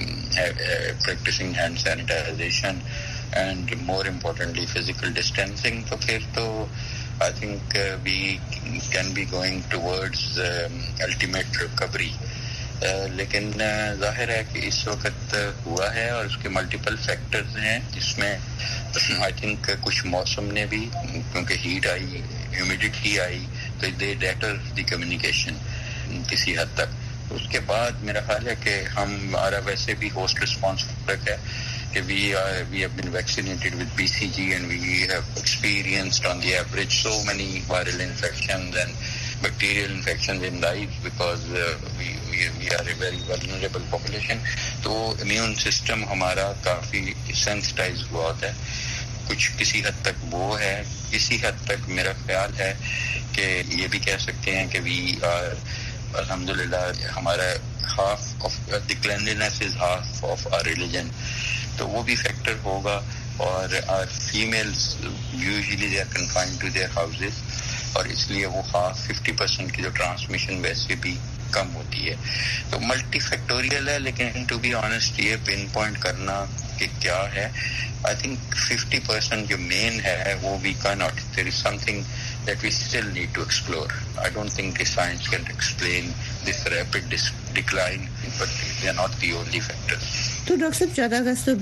uh, practicing hand sanitization and more importantly physical distancing, so pھر تو I think uh, we can be going towards um, ultimate recovery. لیکن ظاہر ہے کہ اس وقت ہوا ہے اور اس کے ملٹیپل فیکٹرز ہیں جس میں آئی تھنک کچھ موسم نے بھی کیونکہ ہیٹ آئی ہیومیڈیٹی آئی تو دے ڈیٹر دی کمیونیکیشن کسی حد تک. اس کے بعد میرا خیال ہے کہ ہم ہمارا ویسے بھی ہوسٹ رسپانس فرق ہے کہ we are we have been vaccinated with B C G and we have experienced on the average so many viral infections and bacterial infections in life because uh, we, we we are a very vulnerable population. تو immune system ہمارا کافی sensitized ہوا ہوتا ہے. کچھ کسی حد تک وہ ہے, کسی حد تک میرا خیال ہے کہ یہ بھی کہہ سکتے ہیں کہ we are الحمدللہ ہمارا half of the cleanliness is half of our religion. تو وہ بھی فیکٹر ہوگا. اور families usually they are confined to their houses اور اس لیے وہ ہاف ففٹی پرسینٹ کی جو ٹرانسمیشن ویسے بھی کم ہوتی ہے. تو ملٹی فیکٹوریل ہے, لیکن ٹو بی آنیسٹ یہ پن پوائنٹ کرنا کہ کیا ہے, آئی تھنک ففٹی پرسینٹ جو مین ہے وہ we can not, there is something that we still need to explore. I don't think the science can explain this rapid dis- decline, but they are not the only factors. تو doctor صاحب چودہ اگست تو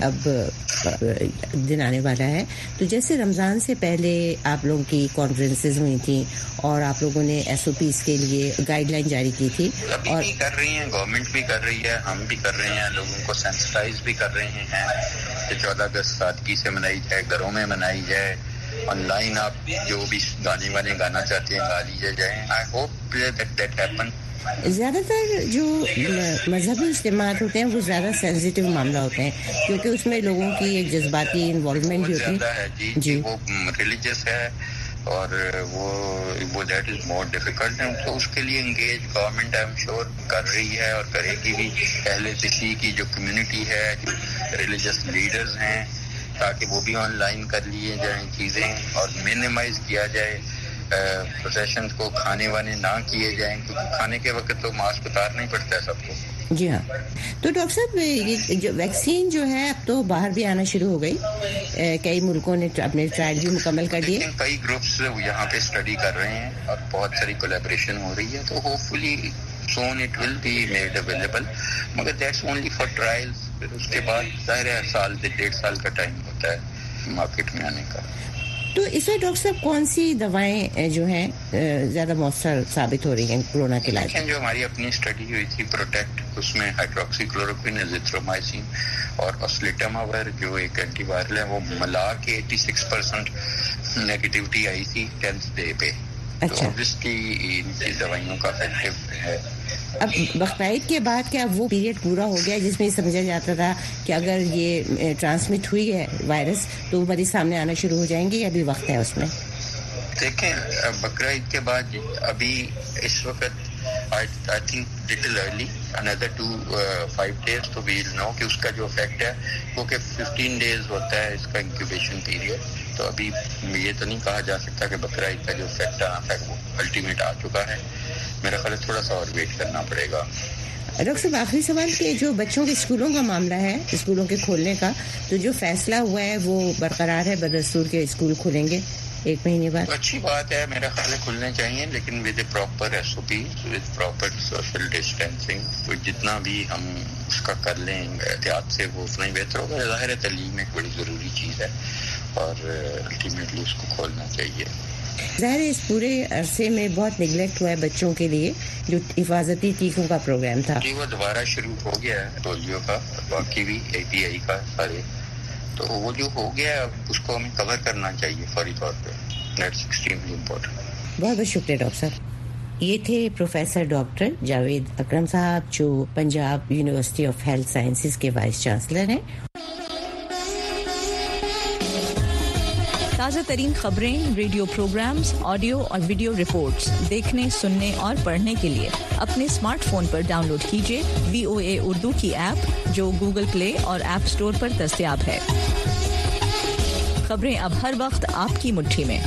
اب دن آنے والا ہے, تو جیسے رمضان سے پہلے آپ لوگوں کی کانفرنسز ہوئی تھیں اور آپ لوگوں نے ایس او پیز کے لیے گائیڈ لائن جاری کی تھی, ابھی اور بھی کر رہی ہیں, گورنمنٹ بھی کر رہی ہے, ہم بھی کر رہے ہیں, لوگوں کو سینسٹائز بھی کر رہے ہیں کہ چودہ اگست سادگی سے منائی جائے, گھروں میں منائی جائے. آن لائن آپ جو بھی گانے وانے گانا چاہتے ہیں گا لیجیے جائیں. I hope that that happen. زیادہ تر جو مذہبی اجتماعات ہوتے ہیں وہ زیادہ سینسیٹیو معاملہ ہوتے ہیں کیونکہ اس میں لوگوں کی ایک جذباتی انوالومنٹ بھی ہوتی ہے. جی جی وہ ریلیجیس ہے اور وہ وہ دیٹ از مور ڈیفیکلٹ, تو اس کے لیے engage government I am sure کر رہی ہے اور کرے گی بھی. اہل ذکری کی جو کمیونٹی ہے, جو ریلیجیس لیڈرز ہیں, تاکہ وہ بھی آن لائن کر لیے جائیں چیزیں اور منیمائز کیا جائے پروسیشن کو, کھانے وانے نہ کیے جائیں کیونکہ کھانے کے وقت تو ماسک اتارنا ہی پڑتا ہے سب کو. جی ہاں. تو ڈاکٹر صاحب یہ جو ویکسین جو ہے اب تو باہر بھی آنا شروع ہو گئی, کئی ملکوں نے اپنے ٹرائل بھی مکمل کر دیے, کئی گروپس یہاں پہ اسٹڈی کر رہے ہیں اور بہت ساری کولیبریشن ہو رہی ہے. تو hopefully soon it will be made available, مگر that's only for trials. پھر اس کے بعد ظاہر ہے سال ڈیڑھ سال کا ٹائم ہوتا ہے مارکیٹ میں آنے کا. تو اس میں ڈاکٹر صاحب کون سی دوائیں جو ہیں زیادہ مؤثر ثابت ہو رہی ہیں کورونا کے علاج؟ جو ہماری اپنی اسٹڈی ہوئی تھی پروٹیکٹ, اس میں ہائیڈروکسی کلوروکوین, ایزیترومائسین اور اوسلیٹاماور جو ایک اینٹی وائرل ہے وہ ملا کے ایٹی سکس پرسینٹ نیگیٹیوٹی آئی تھی ٹینتھ ڈے پہ. اچھا, جس کی ان کی دوائیوں کا افیکٹو ہے. اب بقرعید کے بعد کیا وہ پیریڈ پورا ہو گیا جس میں سمجھا جاتا تھا کہ اگر یہ ٹرانسمٹ ہوئی ہے وائرس تو مریض سامنے آنا شروع ہو جائیں گے, یا بھی وقت ہے اس میں؟ دیکھیں بقرعید کے بعد ابھی اس وقت آئی تھنک لٹل ارلی, اندر ٹو فائیو ڈیز تو ویل نو کہ اس کا جو افیکٹ ہے کیونکہ ففٹین ڈیز ہوتا ہے اس کا انکیوبیشن پیریڈ. تو ابھی یہ تو نہیں کہا جا سکتا کہ بقرعید کا جو افیکٹ آنا تھا وہ الٹیمیٹ آ چکا ہے. میرا خیال تھوڑا سا اور ویٹ کرنا پڑے گا. ڈاکٹر صاحب آخری سوال کہ جو بچوں کے اسکولوں کا معاملہ ہے, اسکولوں کے کھولنے کا, تو جو فیصلہ ہوا ہے وہ برقرار ہے, بدستور کے اسکول کھلیں گے ایک مہینے بعد؟ اچھی بات ہے, میرا خیال ہے کھلنے چاہیے, لیکن with a proper S O P, with proper social distancing. تو جتنا بھی ہم اس کا کر لیں احتیاط سے وہ اتنا ہی بہتر ہوگا. ظاہر ہے تعلیم ایک بڑی ضروری چیز ہے اور الٹیمیٹلی اس کو کھولنا چاہیے. ظاہر اس پورے عرصے میں بہت نگلیکٹ ہوا ہے بچوں کے لیے جو حفاظتی ٹیکوں کا پروگرام تھا. جی وہ دوبارہ شروع ہو گیا ہے, پولیو کا, باقی بھی اے پی آئی کا سارے. تو وہ جو ہو گیا ہے اب اس کو ہمیں کور کرنا چاہیے فوری طور پہ. That's extremely important. بہت بہت شکریہ ڈاکٹر صاحب. یہ تھے پروفیسر ڈاکٹر جاوید اکرم صاحب جو Punjab university of health sciences کے وائس چانسلر ہیں. تازہ ترین خبریں, ریڈیو پروگرامز, آڈیو اور ویڈیو رپورٹس دیکھنے, سننے اور پڑھنے کے لیے اپنے اسمارٹ فون پر ڈاؤن لوڈ کیجیے وی او اے اردو کی ایپ جو گوگل پلے اور ایپ اسٹور پر دستیاب ہے. خبریں اب ہر وقت آپ کی مٹھی میں.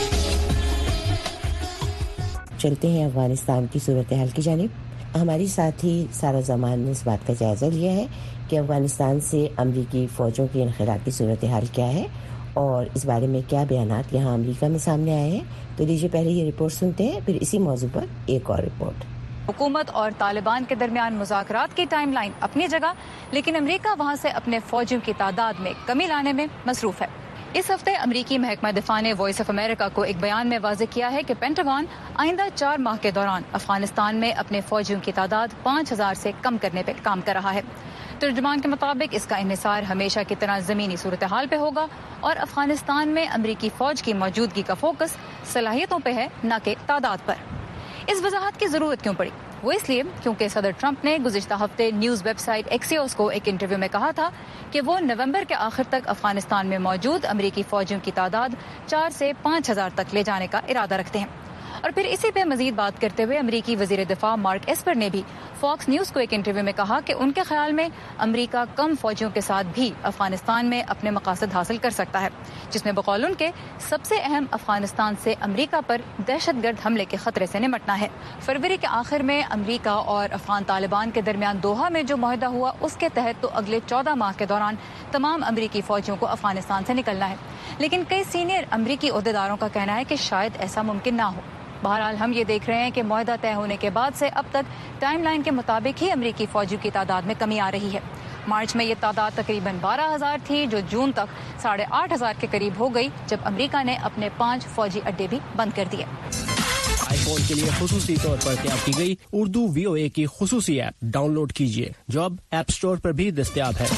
چلتے ہیں افغانستان کی صورتحال کی جانب. ہماری ساتھی سارا زمان نے اس بات کا جائزہ لیا ہے کہ افغانستان سے امریکی فوجوں کی انخلا کی صورتحال کیا ہے اور اس بارے میں کیا بیانات یہاں امریکہ میں سامنے آئے ہیں. تو لیجیے پہلے یہ رپورٹ سنتے ہیں, پھر اسی موضوع پر ایک اور رپورٹ. हुकूमत और तालिबान के दरमियान मुज़ाकरात की टाइम लाइन अपनी जगह, लेकिन अमरीका वहाँ से अपने फौजियों की तादाद में कमी लाने में मसरूफ़ है। इस हफ्ते अमरीकी महकमा दिफा ने वॉइस ऑफ अमेरिका को एक बयान में वाज़ेह किया है कि पेंटागन आइंदा चार माह के दौरान अफगानिस्तान में अपने फौजियों की तादाद पाँच हजार से कम करने पर काम कर रहा है। तर्जुमान के मुताबिक इसका इन्हिसार हमेशा की तरह ज़मीनी सूरत हाल पे होगा और अफगानिस्तान में अमरीकी फ़ौज की मौजूदगी का फोकस सलाहियतों पे है, न कि तादाद पर। इस वजाहत की ज़रूरत क्यों पड़ी? वो इसलिए क्योंकि सदर ट्रंप ने गुज़िश्ता हफ्ते न्यूज़ वेबसाइट एक्सियोस को एक इंटरव्यू में कहा था कि वो नवंबर के आखिर तक अफगानिस्तान में मौजूद अमरीकी फ़ौजियों की तादाद चार से पाँच हजार तक ले जाने का इरादा रखते हैं। और फिर इसी पे मजीद बात करते हुए अमरीकी वजीर दिफा मार्क एस्पर ने भी फॉक्स न्यूज़ को एक इंटरव्यू में कहा कि उनके ख्याल में अमरीका कम फौजियों के साथ भी अफगानिस्तान में अपने मकासद हासिल कर सकता है, जिसमें बकौल उनके सबसे अहम अफगानिस्तान से अमरीका पर दहशतगर्द हमले के खतरे से निमटना है। फरवरी के आखिर में अमरीका और अफगान तालिबान के दरमियान दोहा में जो मुआहदा हुआ, उसके तहत तो अगले चौदह माह के दौरान तमाम अमरीकी फौजियों को अफगानिस्तान से निकलना है, लेकिन कई सीनियर अमरीकी ओहदेदारों का कहना है कि शायद ऐसा मुमकिन ना हो। बहरहाल हम ये देख रहे हैं कि मुआहदा तय होने के बाद से अब तक टाइमलाइन के मुताबिक ही अमरीकी फौजियों की तादाद में कमी आ रही है। मार्च में ये तादाद तकरीबन बारह हजार थी, जो जून तक साढ़े आठ हजार के करीब हो गई, जब अमरीका ने अपने पाँच फौजी अड्डे भी बंद कर दिए। आईफोन के लिए खुसूसी तौर पर तैयार की गई उर्दू वीओए की खुसूसी ऐप डाउनलोड कीजिए, जो अब ऐप स्टोर पर भी दस्तयाब है।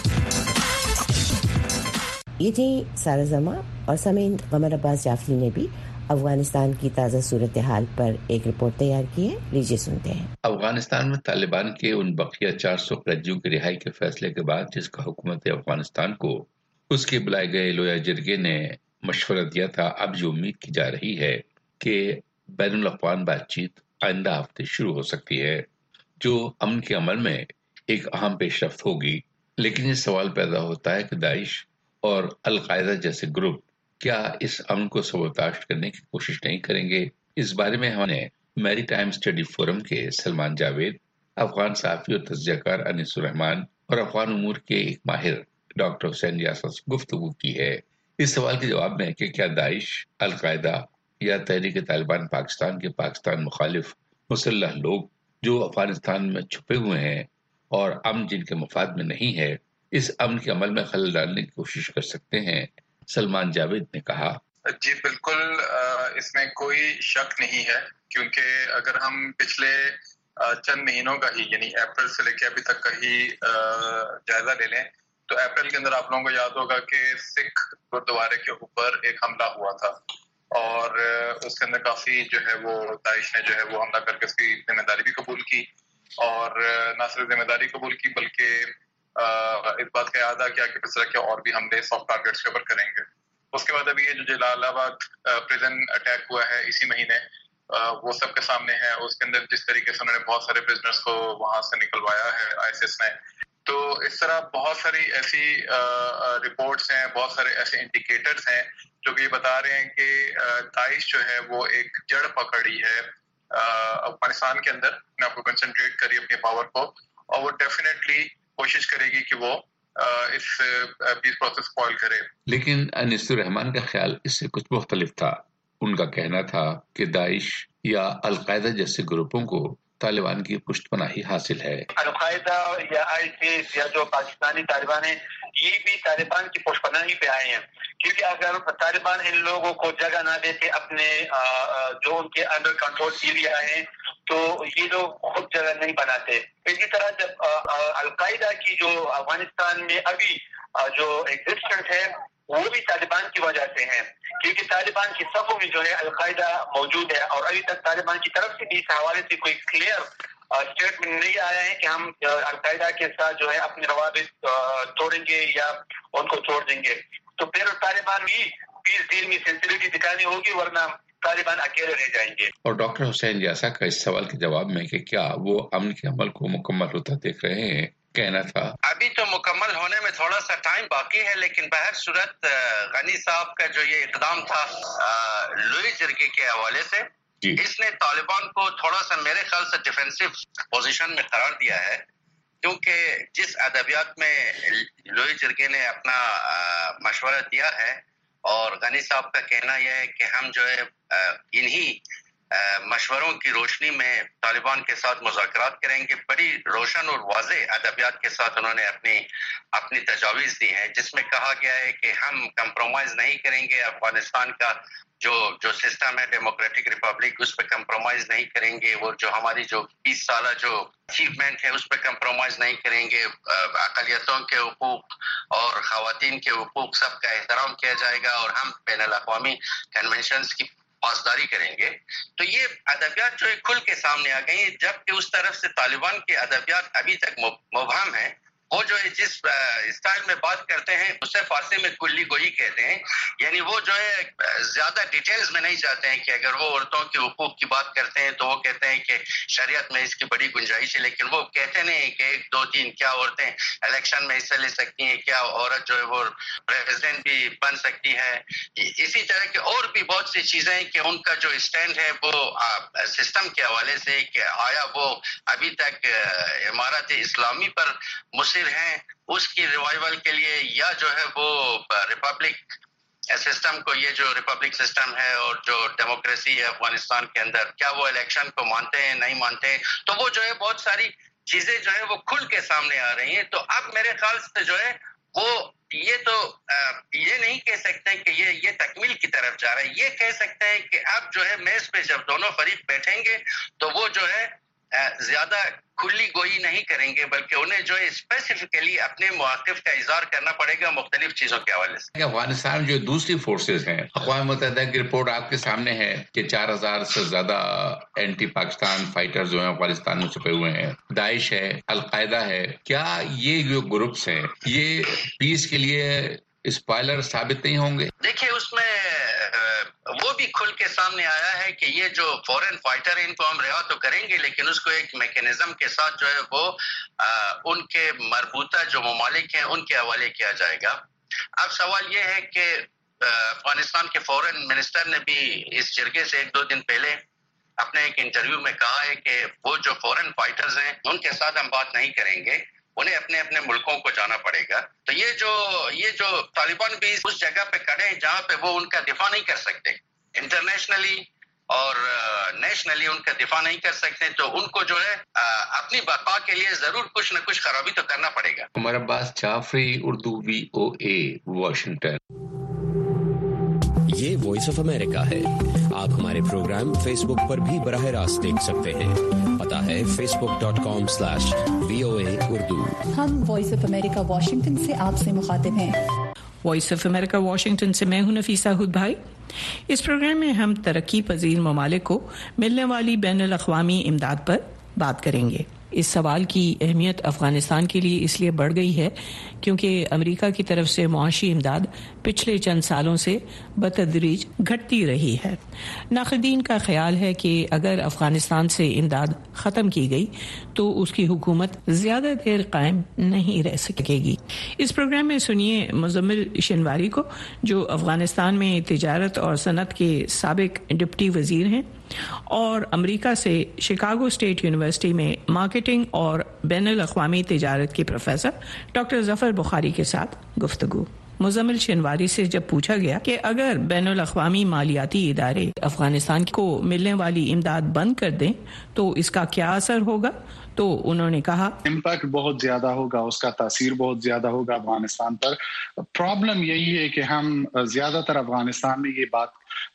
ये थी सारा जमा और समीन कमर अब्बास जाफरी ने भी अफगानिस्तान की ताज़ा सूरत हाल पर एक रिपोर्ट तैयार की है। लीजिए सुनते हैं। अफगानिस्तान में तालिबान के उन बकिया चार सौ कैदियों की रिहाई के फैसले के बाद, जिसका हुकूमत अफगानिस्तान को उसके बुलाए गए लोया जिरगे ने मशवरा दिया था, अब ये उम्मीद की जा रही है कि बैनुल अक़वाम बातचीत आइंदा हफ्ते शुरू हो सकती है, जो अमन के अमल में एक अहम पेशरफ्त होगी। लेकिन ये सवाल पैदा होता है कि दाइश और अल-कायदा जैसे ग्रुप क्या इस अमन को सबोताश करने की कोशिश नहीं करेंगे? इस बारे में हमने मैरी टाइम स्टडी फोरम के सलमान जावेद, अफगान सहाफ़ी और तज्ज़ियाकार अनीसुर रहमान और अफगान उमूर के एक माहिर डॉक्टर हुसैन यासर से गुफ्तगू की है। इस सवाल के जवाब में कि क्या दाइश, अल-कायदा या तहरीक तालिबान पाकिस्तान के पाकिस्तान मुखालिफ मुसल्लह लोग जो अफगानिस्तान में छुपे हुए हैं और अमन जिनके मफाद में नहीं है, इस अमन के अमल में खलल डालने की कोशिश कर सकते हैं? सलमान जावेद ने कहा, जी बिल्कुल, इसमें कोई शक नहीं है, क्योंकि अगर हम पिछले चंद महीनों का ही यानी अप्रैल से लेकर अभी तक का ही जायजा ले लें, तो अप्रैल के अंदर आप लोगों को याद होगा कि सिख गुरुद्वारे के ऊपर एक हमला हुआ था और उसके अंदर काफी जो है वो दाइश ने जो है वो हमला करके उसकी जिम्मेदारी भी कबूल की और न सिर्फ जिम्मेदारी कबूल की बल्कि इस बात का याद आ किया कि इस तरह के और भी हमले सॉफ्ट टारगेट्स के ऊपर करेंगे। उसके बाद अभी ये जो जलालाबाद प्रिजन अटैक हुआ है इसी महीने, वो सबके सामने है। उसके अंदर जिस तरीके से उन्होंने बहुत सारे प्रिजनर्स को वहां से निकलवाया है आईएसआईएस ने, तो इस तरह बहुत सारी ऐसी रिपोर्ट्स हैं, बहुत सारे ऐसे इंडिकेटर्स हैं जो कि ये बता रहे हैं कि दाइश जो है वो एक जड़ पकड़ी है अफगानिस्तान के अंदर, अपने आप को कंसंट्रेट करी अपनी पावर को, और वो डेफिनेटली कोशिश करेगी कि वो इस पीस प्रोसेस स्पॉइल करे। लेकिन अनीसुर रहमान का ख्याल इससे कुछ मुख्तलिफ था। उनका कहना था कि दाइश या अल-कायदा जैसे ग्रुपों को तालिबान की पुष्टपनाही हासिल है। अल-कायदा या आईएसआईएस या जो पाकिस्तानी तालिबान है, ये भी तालिबान की पुष्टपनाही पे आए हैं, क्योंकि अगर तालिबान इन लोगों को जगह ना देते अपने जो उनके अंडर कंट्रोल एरिया है, तो ये लोग खुद जगह नहीं बनाते। इसी तरह जब अल-कायदा की जो अफगानिस्तान में अभी जो एग्जिस्टेंस है वो भी तालिबान की वजह से है, क्योंकि तालिबान की सफों में जो है अल-कायदा मौजूद है और अभी तक तालिबान की तरफ से भी इस हवाले से कोई क्लियर स्टेटमेंट नहीं आया है कि हम अल-कायदा के साथ जो है अपने रवाबित तोड़ेंगे या उनको छोड़ देंगे। तो फिर तालिबान भी पीस डील में सिंसियरिटी दिखानी होगी, वरना तालिबान अकेले रह जाएंगे। और डॉक्टर हुसैन यासा का इस सवाल के जवाब में कि क्या वो अमन के अमल को मुकम्मल होता देख रहे हैं, कहना था, अभी तो मुकम्मल होने में थोड़ा सा टाइम बाकी है, लेकिन बहर सूरत गनी साहब का जो ये इकदाम था लोई जिरगे के हवाले से, इसने तालिबान को थोड़ा सा मेरे ख्याल से डिफेंसिव पोजीशन में करार दिया है, क्योंकि जिस अदबियात में लोई जिरगे ने अपना मशवरा दिया है और गनी साहब का कहना यह है कि हम जो है इन्हीं مشوروں کی روشنی میں طالبان کے ساتھ مذاکرات کریں گے. بڑی روشن اور واضح ادبیات کے ساتھ انہوں نے اپنی اپنی تجاویز دی ہیں جس میں کہا گیا ہے کہ ہم کمپرومائز نہیں کریں گے. افغانستان کا جو جو سسٹم ہے ڈیموکریٹک ریپبلک اس پہ کمپرومائز نہیں کریں گے. وہ جو ہماری جو بیس سالہ جو اچیومنٹ ہے اس پہ کمپرومائز نہیں کریں گے. اقلیتوں کے حقوق اور خواتین کے حقوق سب کا احترام کیا جائے گا اور ہم بین الاقوامی کنونشنز کی پاسداری کریں گے. تو یہ ادبیات جو ہے کھل کے سامنے آ گئی ہیں, جبکہ اس طرف سے طالبان کے ادبیات ابھی تک مبہم ہیں. وہ جو ہے جس اسٹائل میں بات کرتے ہیں اسے فارسی میں کلی گوئی کہتے ہیں, یعنی وہ جو ہے زیادہ ڈیٹیلز میں نہیں جاتے ہیں کہ اگر وہ عورتوں کے حقوق کی بات کرتے ہیں تو وہ کہتے ہیں کہ شریعت میں اس کی بڑی گنجائش ہے, لیکن وہ کہتے نہیں کہ ایک دو تین کیا عورتیں الیکشن میں حصہ لے سکتی ہیں, کیا عورت جو ہے وہ پریزیڈنٹ بھی بن سکتی ہے. اسی طرح کے اور بھی بہت سی چیزیں ہیں کہ ان کا جو اسٹینڈ ہے وہ سسٹم کے حوالے سے کہ آیا وہ ابھی تک امارت اسلامی پر مصر ہیں اس کی ریوائول کے لیے, یا جو ہے وہ ریپبلک سسٹم کو, یہ جو ریپبلک سسٹم ہے اور جو ڈیموکریسی ہے افغانستان کے اندر, کیا وہ الیکشن کو مانتے ہیں نہیں مانتے ہیں. تو وہ جو ہے بہت ساری چیزیں جو ہے وہ کھل کے سامنے آ رہی ہیں. تو اب میرے خیال سے جو ہے وہ یہ تو یہ نہیں کہہ سکتے کہ یہ یہ تکمیل کی طرف جا رہا ہے. یہ کہہ سکتے ہیں کہ اب جو ہے میز پہ جب دونوں فریق بیٹھیں گے تو وہ جو ہے زیادہ کھلی گوئی نہیں کریں گے, بلکہ انہیں جو ہے اسپیسیفکلی اپنے مواقف کا اظہار کرنا پڑے گا مختلف چیزوں کے حوالے سے. افغانستان جو دوسری فورسز ہیں, اقوام متحدہ کی رپورٹ آپ کے سامنے ہے کہ چار ہزار سے زیادہ اینٹی پاکستان فائٹر جو ہیں افغانستان میں چھپے ہوئے ہیں. داعش ہے, القاعدہ ہے. کیا یہ جو گروپس ہیں یہ پیس کے لیے اسپائلر ثابت نہیں ہوں گے؟ دیکھیے اس میں وہ بھی کھل کے سامنے آیا ہے کہ یہ جو فورن فائٹر ہیں ان کو ہم رہا تو کریں گے, لیکن اس کو ایک میکینزم کے ساتھ جو ہے وہ ان کے مربوطہ جو ممالک ہیں ان کے حوالے کیا جائے گا. اب سوال یہ ہے کہ افغانستان کے فورن منسٹر نے بھی اس جرگے سے ایک دو دن پہلے اپنے ایک انٹرویو میں کہا ہے کہ وہ جو فورن فائٹرز ہیں ان کے ساتھ ہم بات نہیں کریں گے, انہیں اپنے اپنے ملکوں کو جانا پڑے گا. تو یہ جو یہ جو طالبان بھی اس جگہ پہ کھڑے ہیں جہاں پہ وہ ان کا دفاع نہیں کر سکتے, انٹرنیشنلی اور نیشنلی ان کا دفاع نہیں کر سکتے, تو ان کو جو ہے اپنی بقا کے لیے ضرور کچھ نہ کچھ خرابی تو کرنا پڑے گا. Umar Abbas Jafri, Urdu V O A, Washington. یہ وائس آف امریکہ ہے. آپ ہمارے پروگرام فیس بک پر بھی براہ راست دیکھ سکتے ہیں. پتا ہے Facebook dot com slash V O A Urdu. ہم وائس آف امریکہ واشنگٹن سے آپ سے مخاطب ہیں. وائس آف امریکہ واشنگٹن سے میں ہوں نفیسہ ہود بھائی. اس پروگرام میں ہم ترقی پذیر ممالک کو ملنے والی بین الاقوامی امداد پر بات کریں گے. اس سوال کی اہمیت افغانستان کے لیے اس لیے بڑھ گئی ہے کیونکہ امریکہ کی طرف سے معاشی امداد پچھلے چند سالوں سے بتدریج گھٹتی رہی ہے. ناقدین کا خیال ہے کہ اگر افغانستان سے امداد ختم کی گئی تو اس کی حکومت زیادہ دیر قائم نہیں رہ سکے گی. اس پروگرام میں سنیے مزمل شنواری کو, جو افغانستان میں تجارت اور صنعت کے سابق ڈپٹی وزیر ہیں اور امریکہ سے شکاگو اسٹیٹ یونیورسٹی میں مارکیٹنگ اور بین الاقوامی تجارت کے پروفیسر ڈاکٹر ظفر بخاری کے ساتھ گفتگو. مزمل شنواری سے جب پوچھا گیا کہ اگر بین الاقوامی مالیاتی ادارے افغانستان کو ملنے والی امداد بند کر دیں تو اس کا کیا اثر ہوگا, تو انہوں نے کہا امپیکٹ بہت زیادہ ہوگا, اس کا تاثیر بہت زیادہ ہوگا افغانستان پر. پرابلم یہی ہے کہ ہم زیادہ تر افغانستان میں یہ بات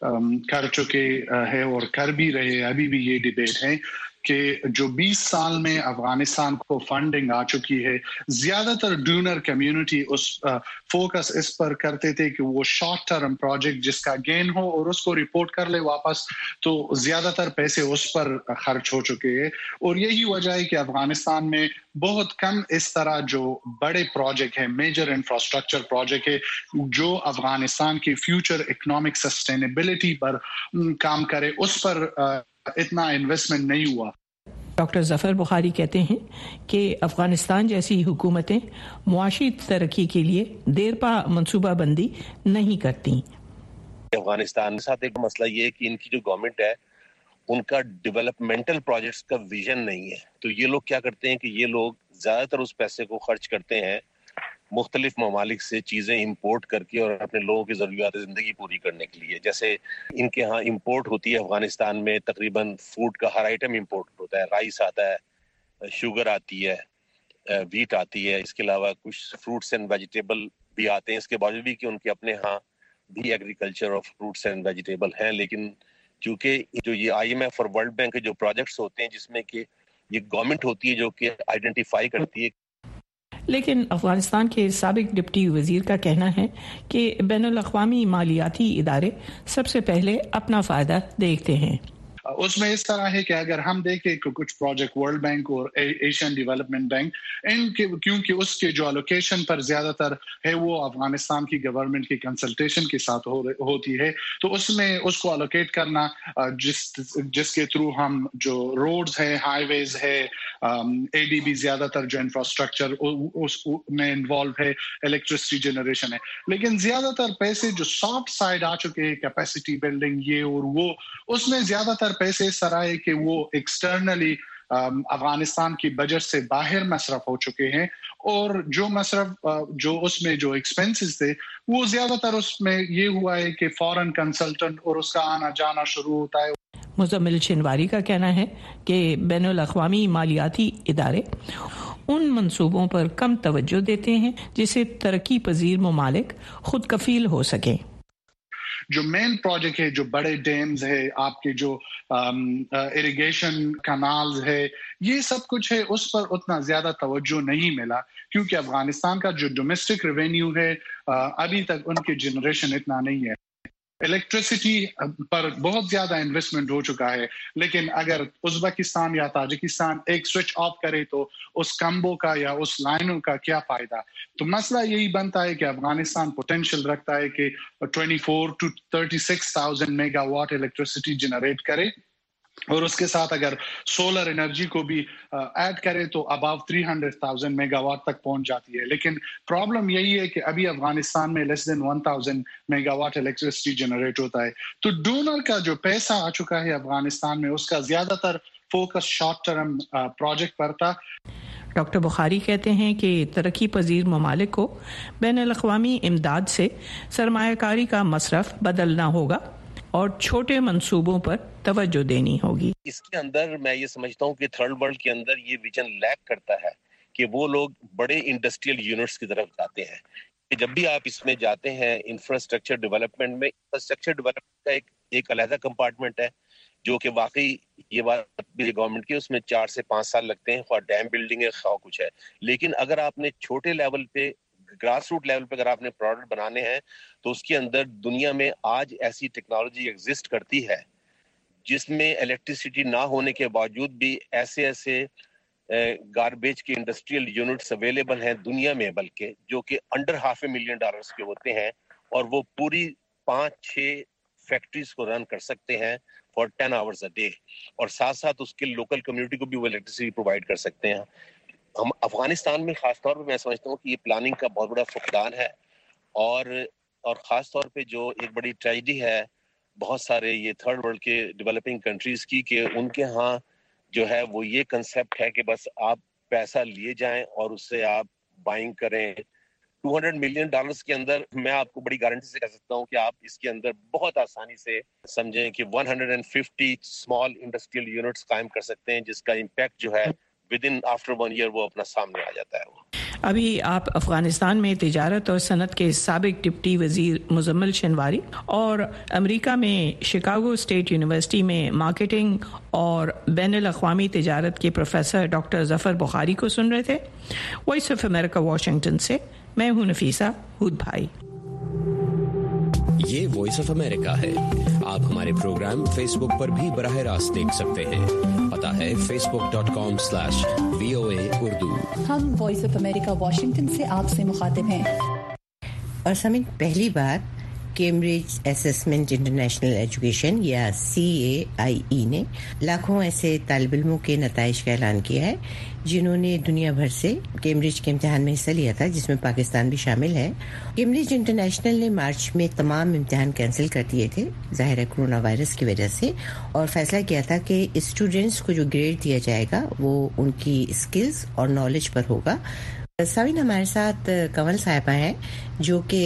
کر چکے ہیں اور کر بھی رہے, ابھی بھی یہ ڈیبیٹ ہے کہ جو بیس سال میں افغانستان کو فنڈنگ آ چکی ہے, زیادہ تر ڈونر کمیونٹی اس فوکس اس پر کرتے تھے کہ وہ شارٹ ٹرم پروجیکٹ جس کا گین ہو اور اس کو رپورٹ کر لے واپس, تو زیادہ تر پیسے اس پر خرچ ہو چکے ہیں. اور یہی وجہ ہے کہ افغانستان میں بہت کم اس طرح جو بڑے پروجیکٹ ہیں, میجر انفراسٹرکچر پروجیکٹ ہے جو افغانستان کی فیوچر اکنامک سسٹینیبلٹی پر کام کرے, اس پر اتنا انویسٹمنٹ نہیں ہوا. ڈاکٹر ظفر بخاری کہتے ہیں کہ افغانستان جیسی حکومتیں معاشی ترقی کے لیے دیر پا منصوبہ بندی نہیں کرتی. افغانستان کے ساتھ ایک مسئلہ یہ ہے کہ ان کی جو گورنمنٹ ہے ان کا ڈیولپمنٹل پروجیکٹس کا ویژن نہیں ہے. تو یہ لوگ کیا کرتے ہیں کہ یہ لوگ زیادہ تر اس پیسے کو خرچ کرتے ہیں مختلف ممالک سے چیزیں امپورٹ کر کے اور اپنے لوگوں کی ضروریات زندگی پوری کرنے کے لیے. جیسے ان کے ہاں امپورٹ ہوتی ہے افغانستان میں تقریباً فوڈ کا ہر آئٹم امپورٹ ہوتا ہے. رائس آتا ہے, شوگر آتی ہے, ویٹ آتی ہے, اس کے علاوہ کچھ فروٹس اینڈ ویجیٹیبل بھی آتے ہیں. اس کے باوجود بھی کہ ان کے اپنے ہاں بھی ایگریکلچر اور فروٹس اینڈ ویجیٹیبل ہیں, لیکن چونکہ جو یہ آئی ایم ایف اور ورلڈ بینک کے جو پروجیکٹس ہوتے ہیں جس میں کہ یہ گورنمنٹ ہوتی ہے جو کہ آئیڈینٹیفائی کرتی ہے. لیکن افغانستان کے سابق ڈپٹی وزیر کا کہنا ہے کہ بین الاقوامی مالیاتی ادارے سب سے پہلے اپنا فائدہ دیکھتے ہیں. اس میں اس طرح ہے کہ اگر ہم دیکھیں کہ کچھ پروجیکٹ ورلڈ بینک اور ایشین ڈیولپمنٹ بینک ان کے کیونکہ اس کے جو الوکیشن پر زیادہ تر ہے وہ افغانستان کی گورنمنٹ کی کنسلٹیشن کے ساتھ ہو ہوتی ہے, تو اس میں اس کو الوکیٹ کرنا جس جس کے تھرو ہم جو روڈز ہے, ہائی ویز ہے, اے ڈی بی زیادہ تر جو انفراسٹرکچر اس میں انوالو ہے, الیکٹرسٹی جنریشن ہے, لیکن زیادہ تر پیسے جو سافٹ سائڈ آ چکے ہیں کیپیسٹی بلڈنگ یہ اور وہ, اس میں زیادہ تر پیسے اس طرح ہے کہ وہ ایکسٹرنلی افغانستان کی بجٹ سے باہر مصرف ہو چکے ہیں, اور جو مصرف جو اس میں جو ایکسپینسز تھے وہ زیادہ تر اس میں یہ ہوا ہے کہ فورن کنسلٹنٹ اور اس کا آنا جانا شروع ہوتا ہے. مزمل شنواری کا کہنا ہے کہ بین الاقوامی مالیاتی ادارے ان منصوبوں پر کم توجہ دیتے ہیں جسے ترقی پذیر ممالک خود کفیل ہو سکیں. جو مین پروجیکٹ ہے, جو بڑے ڈیمز ہے, آپ کے جو اریگیشن کنالز ہے, یہ سب کچھ ہے, اس پر اتنا زیادہ توجہ نہیں ملا کیونکہ افغانستان کا جو ڈومیسٹک ریونیو ہے ابھی تک ان کے جنریشن اتنا نہیں ہے. الیکٹریسٹی پر بہت زیادہ انویسٹمنٹ ہو چکا ہے, لیکن اگر ازبکستان یا تاجکستان ایک سوئچ آف کرے تو اس کمبو کا یا اس لائنوں کا کیا فائدہ. تو مسئلہ یہی بنتا ہے کہ افغانستان پوٹینشیل رکھتا ہے کہ چوبیس ٹو چھتیس ہزار میگا واٹ الیکٹریسٹی جنریٹ کرے, اور اس کے ساتھ اگر سولر انرجی کو بھی ایڈ کرے تو اباؤ تین سو ہزار میگا واٹ تک پہنچ جاتی ہے. لیکن پرابلم یہی ہے کہ ابھی افغانستان میں لیس دین ایک ہزار میگا واٹ الیکٹریسٹی جنریٹ ہوتا ہے. تو ڈونر کا جو پیسہ آ چکا ہے افغانستان میں اس کا زیادہ تر فوکس شارٹ ٹرم پروجیکٹ پر تھا. ڈاکٹر بخاری کہتے ہیں کہ ترقی پذیر ممالک کو بین الاقوامی امداد سے سرمایہ کاری کا مصرف بدلنا ہوگا اور چھوٹے منصوبوں پر توجہ دینی ہوگی. اس کے اندر میں یہ سمجھتا ہوں کہ تھرڈ ورلڈ کے اندر یہ ویژن لیک کرتا ہے کہ وہ لوگ بڑے انڈسٹریل یونٹس کی طرف جاتے ہیں. جب بھی آپ اس میں جاتے ہیں انفراسٹرکچر ڈیولپمنٹ میں, انفراسٹرکچر ڈیولپمنٹ کا ایک ایک علیحدہ کمپارٹمنٹ ہے جو کہ واقعی یہ بات بھی گورنمنٹ کی, اس میں چار سے پانچ سال لگتے ہیں, خواہ ڈیم بلڈنگ ہے خواہ کچھ ہے. لیکن اگر آپ نے چھوٹے لیول پہ, گراس روٹ لیول پہ اگر آپ نے پروڈکٹ بنانے ہیں تو اس کے اندر دنیا میں آج ایسی ٹیکنالوجی ایگزسٹ کرتی ہے جس میں الیکٹریسٹی نہ ہونے کے باوجود بھی ایسے ایسے گاربیج کے انڈسٹریل یونٹس اویلیبل ہیں دنیا میں, بلکہ جو کہ under half a million dollars کے ہوتے ہیں, اور وہ پوری پانچ چھ فیکٹریز کو رن کر سکتے ہیں for ten hours a day, اور ساتھ ساتھ اس کے لوکل کمیونٹی کو بھی وہ الیکٹریسٹی پرووائڈ کر سکتے ہیں. ہم افغانستان میں خاص طور پہ میں سمجھتا ہوں کہ یہ پلاننگ کا بہت بڑا فقدان ہے, اور اور خاص طور پہ جو ایک بڑی ٹریجڈی ہے بہت سارے یہ تھرڈ ورلڈ کے ڈیولپنگ کنٹریز کی, کہ ان کے ہاں جو ہے وہ یہ کنسیپٹ ہے کہ بس آپ پیسہ لیے جائیں اور اس سے آپ بائنگ کریں. دو سو ملین ڈالرز کے اندر میں آپ کو بڑی گارنٹی سے کہہ سکتا ہوں کہ آپ اس کے اندر بہت آسانی سے سمجھیں کہ ایک سو پچاس اسمال انڈسٹریل یونٹس قائم کر سکتے ہیں, جس کا امپیکٹ جو ہے within after one year وہ اپنا سامنے آ جاتا ہے. وہ ابھی آپ افغانستان میں تجارت اور صنعت کے سابق ڈپٹی وزیر مزمل شنواری اور امریکہ میں شکاگو اسٹیٹ یونیورسٹی میں مارکیٹنگ اور بین الاقوامی تجارت کے پروفیسر ڈاکٹر ظفر بخاری کو سن رہے تھے. وائس آف امریکہ واشنگٹن سے میں ہوں نفیسہ ہود بھائی. یہ وائس آف امریکہ ہے. آپ ہمارے پروگرام فیس بک پر بھی براہ راست دیکھ سکتے ہیں. پتا ہے Facebook dot com slash V O A Urdu. ہم وائس آف امریکہ واشنگٹن سے آپ سے مخاطب ہیں. اور سمجھ پہلی بار کیمبرج اسسمنٹ انٹرنیشنل ایجوکیشن یا سی اے آئی ای نے لاکھوں ایسے طالب علموں کے نتائج کا اعلان کیا ہے جنہوں نے دنیا بھر سے کیمبرج کے امتحان میں حصہ لیا تھا, جس میں پاکستان بھی شامل ہے. کیمبرج انٹرنیشنل نے مارچ میں تمام امتحان کینسل کر دیے تھے ظاہر ہے کورونا وائرس کی وجہ سے, اور فیصلہ کیا تھا کہ اسٹوڈینٹس کو جو گریڈ دیا جائے گا وہ ان کی اسکلز اور نالج پر ہوگا. साविन हमारे साथ कंवल साहिबा हैं जो कि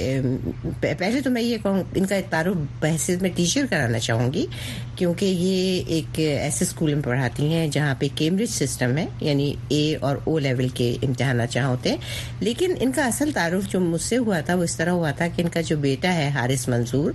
पहले तो मैं ये कहूँ इनका तारुफ बहसियत में टीचर कराना चाहूँगी क्योंकि ये एक ऐसे स्कूल में पढ़ाती हैं जहाँ पे कैम्ब्रिज सिस्टम है यानी ए और ओ लेवल के इम्तिहान जहाँ होते हैं, लेकिन इनका असल तारुफ जो मुझसे हुआ था वो इस तरह हुआ था कि इनका जो बेटा है हारिस मंजूर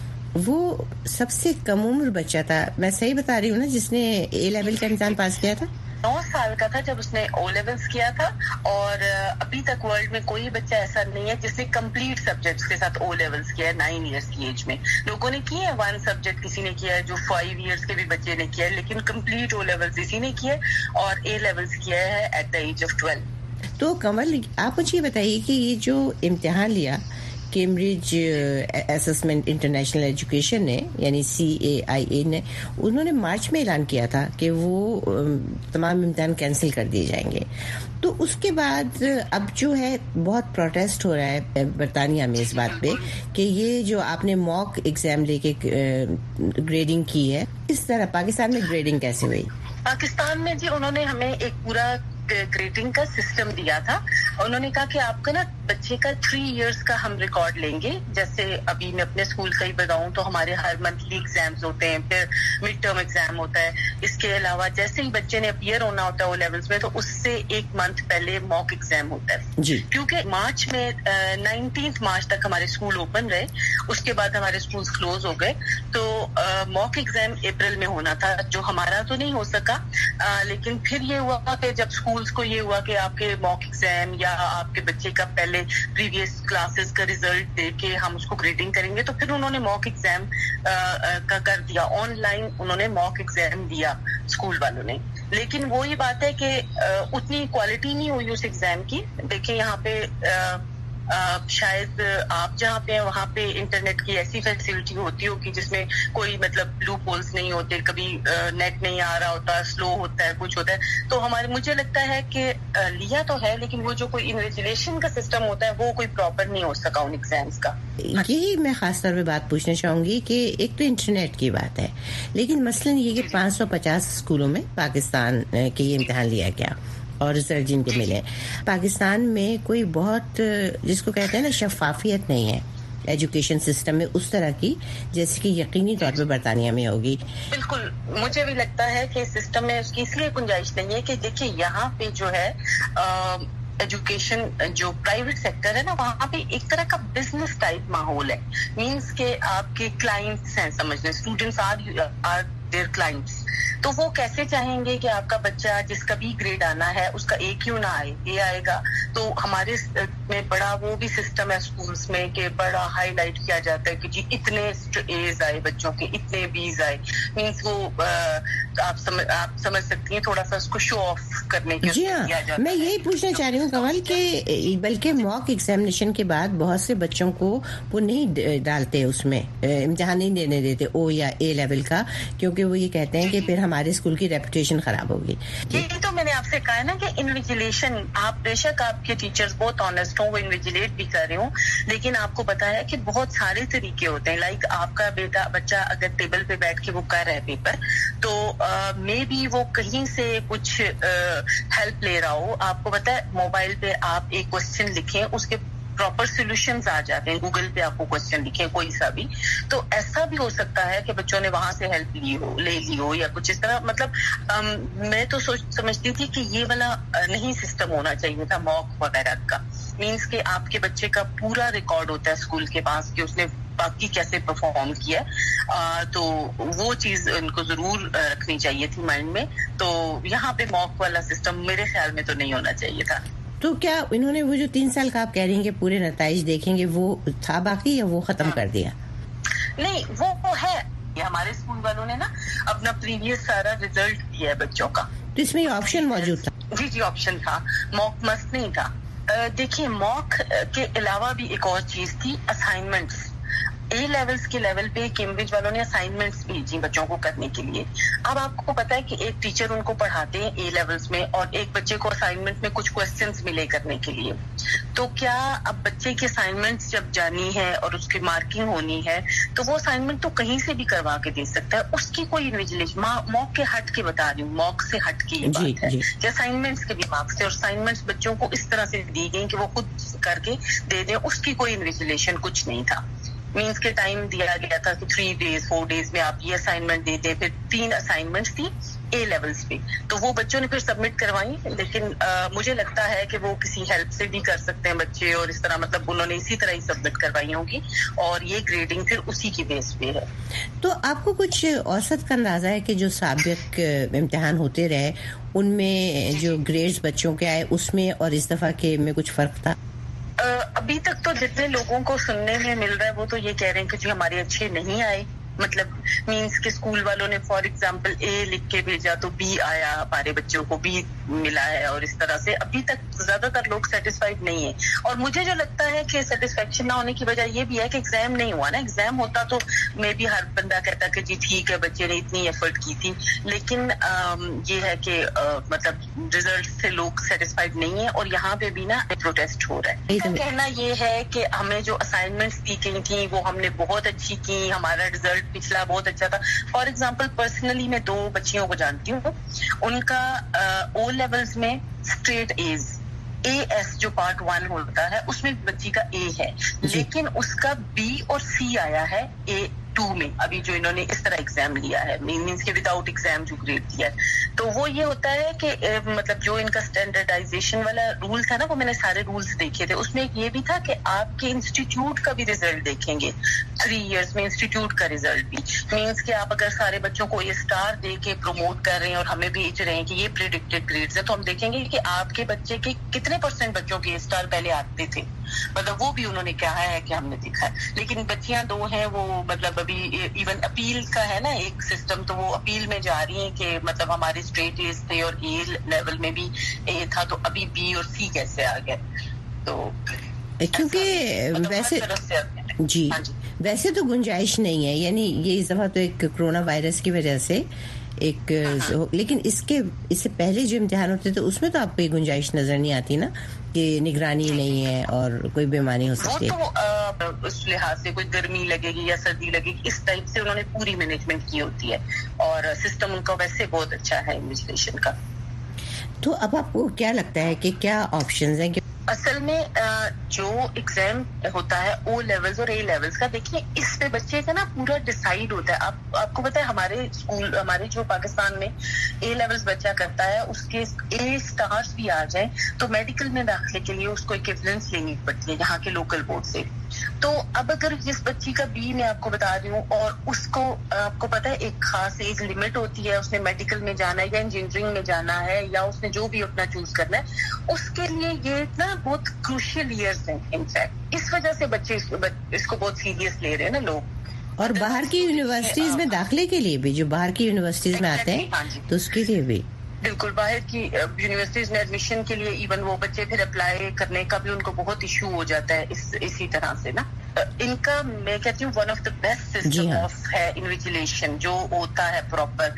वो सबसे कम उम्र बच्चा था, मैं सही बता रही हूँ ना, जिसने ए लेवल का इम्तिहान पास किया था? नौ साल का था जब उसने ओ लेवल्स किया था और अभी तक वर्ल्ड में कोई बच्चा ऐसा नहीं है जिसने कंप्लीट सब्जेक्ट्स के साथ ओ लेवल्स किया है नाइन इयर्स की एज में। लोगों ने किया है वन सब्जेक्ट, किसी ने किया है जो फाइव इयर्स के भी बच्चे ने किया है, लेकिन कंप्लीट ओ लेवल्स इसी ने किया है और ए लेवल्स किया है at the age of twelve. तो कमल आप मुझे बताइए कि ये जो इम्तिहान लिया कैम्ब्रिज असेसमेंट इंटरनेशनल एजुकेशन ने यानी सी ए आई ए ने, उन्होंने मार्च में ऐलान किया था कि वो तमाम इम्तिहान कैंसिल कर दिए जाएंगे। तो उसके बाद अब जो है बहुत प्रोटेस्ट हो रहा है बरतानिया में इस बात पे कि ये जो आपने मॉक एग्जाम लेके ग्रेडिंग की है, इस तरह पाकिस्तान में ग्रेडिंग कैसे हुई? पाकिस्तान में जी उन्होंने हमें एक पूरा ग्रेडिंग का सिस्टम दिया था। उन्होंने कहा कि आपका ना बच्चे का थ्री इयर्स का हम रिकॉर्ड लेंगे। जैसे अभी मैं अपने स्कूल का ही बताऊं तो हमारे हर मंथली एग्जाम्स होते हैं, फिर मिड टर्म एग्जाम होता है। इसके अलावा जैसे ही बच्चे ने अपीयर होना होता है ओ लेवल्स में तो उससे एक मंथ पहले मॉक एग्जाम होता है जी। क्योंकि मार्च में नाइनटीन्थ मार्च तक हमारे स्कूल ओपन रहे, उसके बाद हमारे स्कूल क्लोज हो गए, तो मॉक एग्जाम अप्रैल में होना था जो हमारा तो नहीं हो सका। आ, लेकिन फिर ये हुआ कि जब स्कूल्स को ये हुआ कि आपके मॉक एग्जाम या आपके बच्चे का पहले प्रीवियस क्लासेस का रिजल्ट देके हम उसको ग्रेडिंग करेंगे, तो फिर उन्होंने मॉक एग्जाम का कर दिया, ऑनलाइन उन्होंने मॉक एग्जाम दिया स्कूल वालों ने। लेकिन वो ही बात है कि उतनी क्वालिटी नहीं हुई उस एग्जाम की। देखिए यहाँ पे आ, Uh, शायद आप जहाँ पे हैं वहाँ पे इंटरनेट की ऐसी फैसिलिटी होती होगी जिसमें कोई मतलब लूप होल्स नहीं होते, कभी नेट नहीं आ रहा होता, स्लो होता है, कुछ होता है। तो हमारे मुझे लगता है कि लिया तो है लेकिन वो जो कोई इन्विजिलेशन का सिस्टम होता है वो कोई प्रॉपर नहीं हो सका उन एग्जाम्स का। यही मैं खास तौर पे बात पूछना चाहूंगी कि एक तो इंटरनेट की बात है, लेकिन मसलन ये कि पाँच सौ पचास स्कूलों में पाकिस्तान के ये इम्तिहान लिया गया और रिजल्ट जिनके मिले। पाकिस्तान में कोई बहुत जिसको कहते हैं ना शफाफियत नहीं है एजुकेशन सिस्टम में उस तरह की जैसे कि यकीनी तौर पे बरतानिया में होगी। बिल्कुल, मुझे भी लगता है कि सिस्टम में उसकी इसलिए गुंजाइश नहीं है कि देखिए यहाँ पे जो है आ, एजुकेशन जो प्राइवेट सेक्टर है ना वहाँ पे एक तरह का बिजनेस टाइप माहौल है। मींस के आपके क्लाइंट्स हैं, समझ लें students are are their clients, तो वो कैसे चाहेंगे कि आपका बच्चा जिसका भी ग्रेड आना है उसका ए क्यों ना आए, ए आएगा। तो हमारे में बड़ा वो भी सिस्टम है स्कूल्स में कि बड़ा हाईलाइट किया जाता है कि जी इतने एज आए बच्चों के, इतने बीज आए। मींस वो आ, आप समझ आप समझ सकती हैं थोड़ा सा उसको शो ऑफ करने के जी हाँ, मैं यही पूछना चाह रही हूँ कंवल कि बल्कि मॉक एग्जामिनेशन के बाद बहुत से बच्चों को वो नहीं डालते उसमें इम्तिहान नहीं देने देते ओ या ए लेवल का, क्योंकि वो ये कहते हैं कि फिर हमारे स्कूल की रेपुटेशन खराब होगी। यही तो मैंने आपसे कहा है ना कि इन्विजिलेशन, आप बेशक आपके टीचर्स बहुत ऑनेस्ट हो, वो इन्विजिलेट भी कर रहे हो, लेकिन आपको पता है कि बहुत सारे तरीके होते हैं। लाइक आपका बेटा बच्चा अगर टेबल पे बैठ के वो कर रहा है पेपर, तो मे बी वो कहीं से कुछ हेल्प ले रहा हो। आपको पता है मोबाइल पे आप एक क्वेश्चन लिखें उसके प्रॉपर सॉल्यूशंस आ जाते हैं, गूगल पे आपको क्वेश्चन लिखे कोई सा भी, तो ऐसा भी हो सकता है कि बच्चों ने वहां से हेल्प ली हो, ले ली हो या कुछ इस तरह। मतलब आम, मैं तो सोच समझती थी कि ये वाला नहीं सिस्टम होना चाहिए था मॉक वगैरह का। मींस के आपके बच्चे का पूरा रिकॉर्ड होता है स्कूल के पास कि उसने बाकी कैसे परफॉर्म किया, आ, तो वो चीज उनको जरूर रखनी चाहिए थी माइंड में। तो यहाँ पे मॉक वाला सिस्टम मेरे ख्याल में तो नहीं होना चाहिए था। तो क्या इन्होंने वो जो तीन साल का आप कह रही हैं कि पूरे नताइज देखेंगे वो था बाकी या वो खत्म कर दिया? नहीं, वो, वो है। ये हमारे स्कूल वालों ने ना अपना प्रीवियस सारा रिजल्ट दिया है बच्चों का। तो इसमें ऑप्शन मौजूद था? जी जी ऑप्शन था, मॉक मस्ट नहीं था। देखिए मॉक के अलावा भी एक और चीज थी, असाइनमेंट्स। ए लेवल्स के लेवल पे कैम्ब्रिज वालों ने असाइनमेंट्स भेजी बच्चों को करने के लिए। अब आपको पता है कि एक टीचर उनको पढ़ाते हैं ए लेवल्स में और एक बच्चे को असाइनमेंट में कुछ क्वेश्चंस मिले करने के लिए, तो क्या अब बच्चे की असाइनमेंट्स जब जानी है और उसकी मार्किंग होनी है तो वो असाइनमेंट तो कहीं से भी करवा के दे सकता है, उसकी कोई इन्विजिलेशन मॉक के हट के बता रही हूँ, मॉक से हट के ये बात है कि असाइनमेंट्स के भी मार्क्स थे और असाइनमेंट्स बच्चों को इस तरह से दी गई कि वो खुद करके दे दें, उसकी कोई इन्विजिलेशन कुछ नहीं था। मीन्स के टाइम दिया गया था कि थ्री डेज फोर डेज में आप ये असाइनमेंट दे दें, फिर तीन असाइनमेंट्स थी ए लेवल्स पे, तो वो बच्चों ने फिर सबमिट करवाई, लेकिन आ, मुझे लगता है कि वो किसी हेल्प से भी कर सकते हैं बच्चे और इस तरह, मतलब उन्होंने इसी तरह ही सबमिट करवाई होगी और ये ग्रेडिंग फिर उसी की बेस पे है। तो आपको कुछ औसत का अंदाजा है कि जो साबिक इम्तिहान होते रहे उनमें जो ग्रेड्स बच्चों के आए उसमें और इस दफा के में कुछ फर्क था? अभी तक तो जितने लोगों को सुनने में मिल रहा है वो तो ये कह रहे हैं कि जी हमारे अच्छे नहीं आए, मतलब मींस के स्कूल वालों ने फॉर एग्जांपल ए लिख के भेजा तो बी आया, हमारे बच्चों को बी मिला है और इस तरह से अभी तक ज्यादातर लोग सेटिस्फाइड नहीं है। और मुझे जो लगता है कि सेटिस्फेक्शन ना होने की वजह ये भी है कि एग्जाम नहीं हुआ ना, एग्जाम होता तो मे बी हर बंदा कहता कि जी ठीक है बच्चे ने इतनी एफर्ट की थी, लेकिन आ, ये है कि आ, मतलब रिजल्ट से लोग सेटिस्फाइड नहीं है और यहाँ पे भी ना प्रोटेस्ट हो रहा है। इसका कहना ये है कि हमें जो असाइनमेंट्स दी गई थी वो हमने बहुत अच्छी की, हमारा रिजल्ट पिछला बहुत अच्छा था। फॉर एग्जांपल पर्सनली मैं दो बच्चियों को जानती हूँ, उनका ओ लेवल्स में स्ट्रेट एज ए एस जो पार्ट वन होता है उसमें बच्ची का ए है, लेकिन उसका बी और सी आया है ए टू में, अभी जो इन्होंने इस तरह एग्जाम लिया है मीन्स के विदाउट एग्जाम जो ग्रेड दिया है। तो वो ये होता है कि ए, मतलब जो इनका स्टैंडर्डाइजेशन वाला रूल था ना, वो मैंने सारे रूल्स देखे थे, उसमें एक ये भी था कि आपके इंस्टीट्यूट का भी रिजल्ट देखेंगे, थ्री इयर्स में इंस्टीट्यूट का रिजल्ट भी, मीन्स कि आप अगर सारे बच्चों को ये स्टार दे के प्रमोट कर रहे हैं और हमें भेज रहे हैं कि ये प्रेडिक्टेड ग्रेड्स है, तो हम देखेंगे कि आपके बच्चे के कितने परसेंट बच्चों के स्टार पहले आते थे, मतलब वो भी उन्होंने कहा है कि हमने देखा है। लेकिन बच्चियां दो हैं वो मतलब अभी इवन अपील का है ना एक सिस्टम, तो वो अपील में जा रही हैं कि मतलब हमारे स्ट्रेट एज थे और ए लेवल में भी ए था, तो अभी बी और सी कैसे आ गए, तो क्योंकि मतलब वैसे जी वैसे तो गुंजाइश नहीं है, यानी ये इस दफा तो एक कोरोना वायरस की वजह से एक, लेकिन इसके इससे पहले जो इम्तिहान होते थे उसमें तो आपको ये गुंजाइश नजर नहीं आती ना कि निगरानी नहीं है और कोई बेमानी हो सकती है। वो तो उस लिहाज से कोई गर्मी लगेगी या सर्दी लगेगी इस टाइप से उन्होंने पूरी मैनेजमेंट की होती है और सिस्टम उनका वैसे बहुत अच्छा है इन्वेस्टिगेशन का। तो अब आपको क्या लगता है कि क्या ऑप्शंस हैं? असल में जो एग्जाम होता है ओ लेवल्स और ए लेवल्स का, देखिए इस पे बच्चे का ना पूरा डिसाइड होता है। आप आपको पता है हमारे स्कूल हमारे जो पाकिस्तान में ए लेवल्स बच्चा करता है उसके ए स्टार्स भी आ जाए तो मेडिकल में दाखिले के लिए उसको इक्विवेलेंस लेनी पड़ती है यहाँ के लोकल बोर्ड से। तो अब अगर जिस बच्ची का बी मैं आपको बता रही हूँ और उसको आपको पता है एक खास एज लिमिट होती है, उसने मेडिकल में जाना है या इंजीनियरिंग में जाना है या उसने जो भी अपना चूज करना है, उसके लिए ये ना बहुत क्रूशियल ईयर्स हैं इनफैक्ट। इस वजह से बच्चे इसको, इसको बहुत सीरियस ले रहे हैं ना लोग। और बाहर की यूनिवर्सिटीज में दाखिले के लिए भी, जो बाहर की यूनिवर्सिटीज में आते हैं तो उसके लिए भी बिल्कुल बाहर की यूनिवर्सिटीज में एडमिशन के लिए इवन वो बच्चे फिर अप्लाई करने का भी उनको बहुत इशू हो जाता है इस इसी तरह से ना। इनका मैं कहती हूँ one of the best system of है इन्विजिलेशन जो होता है प्रॉपर,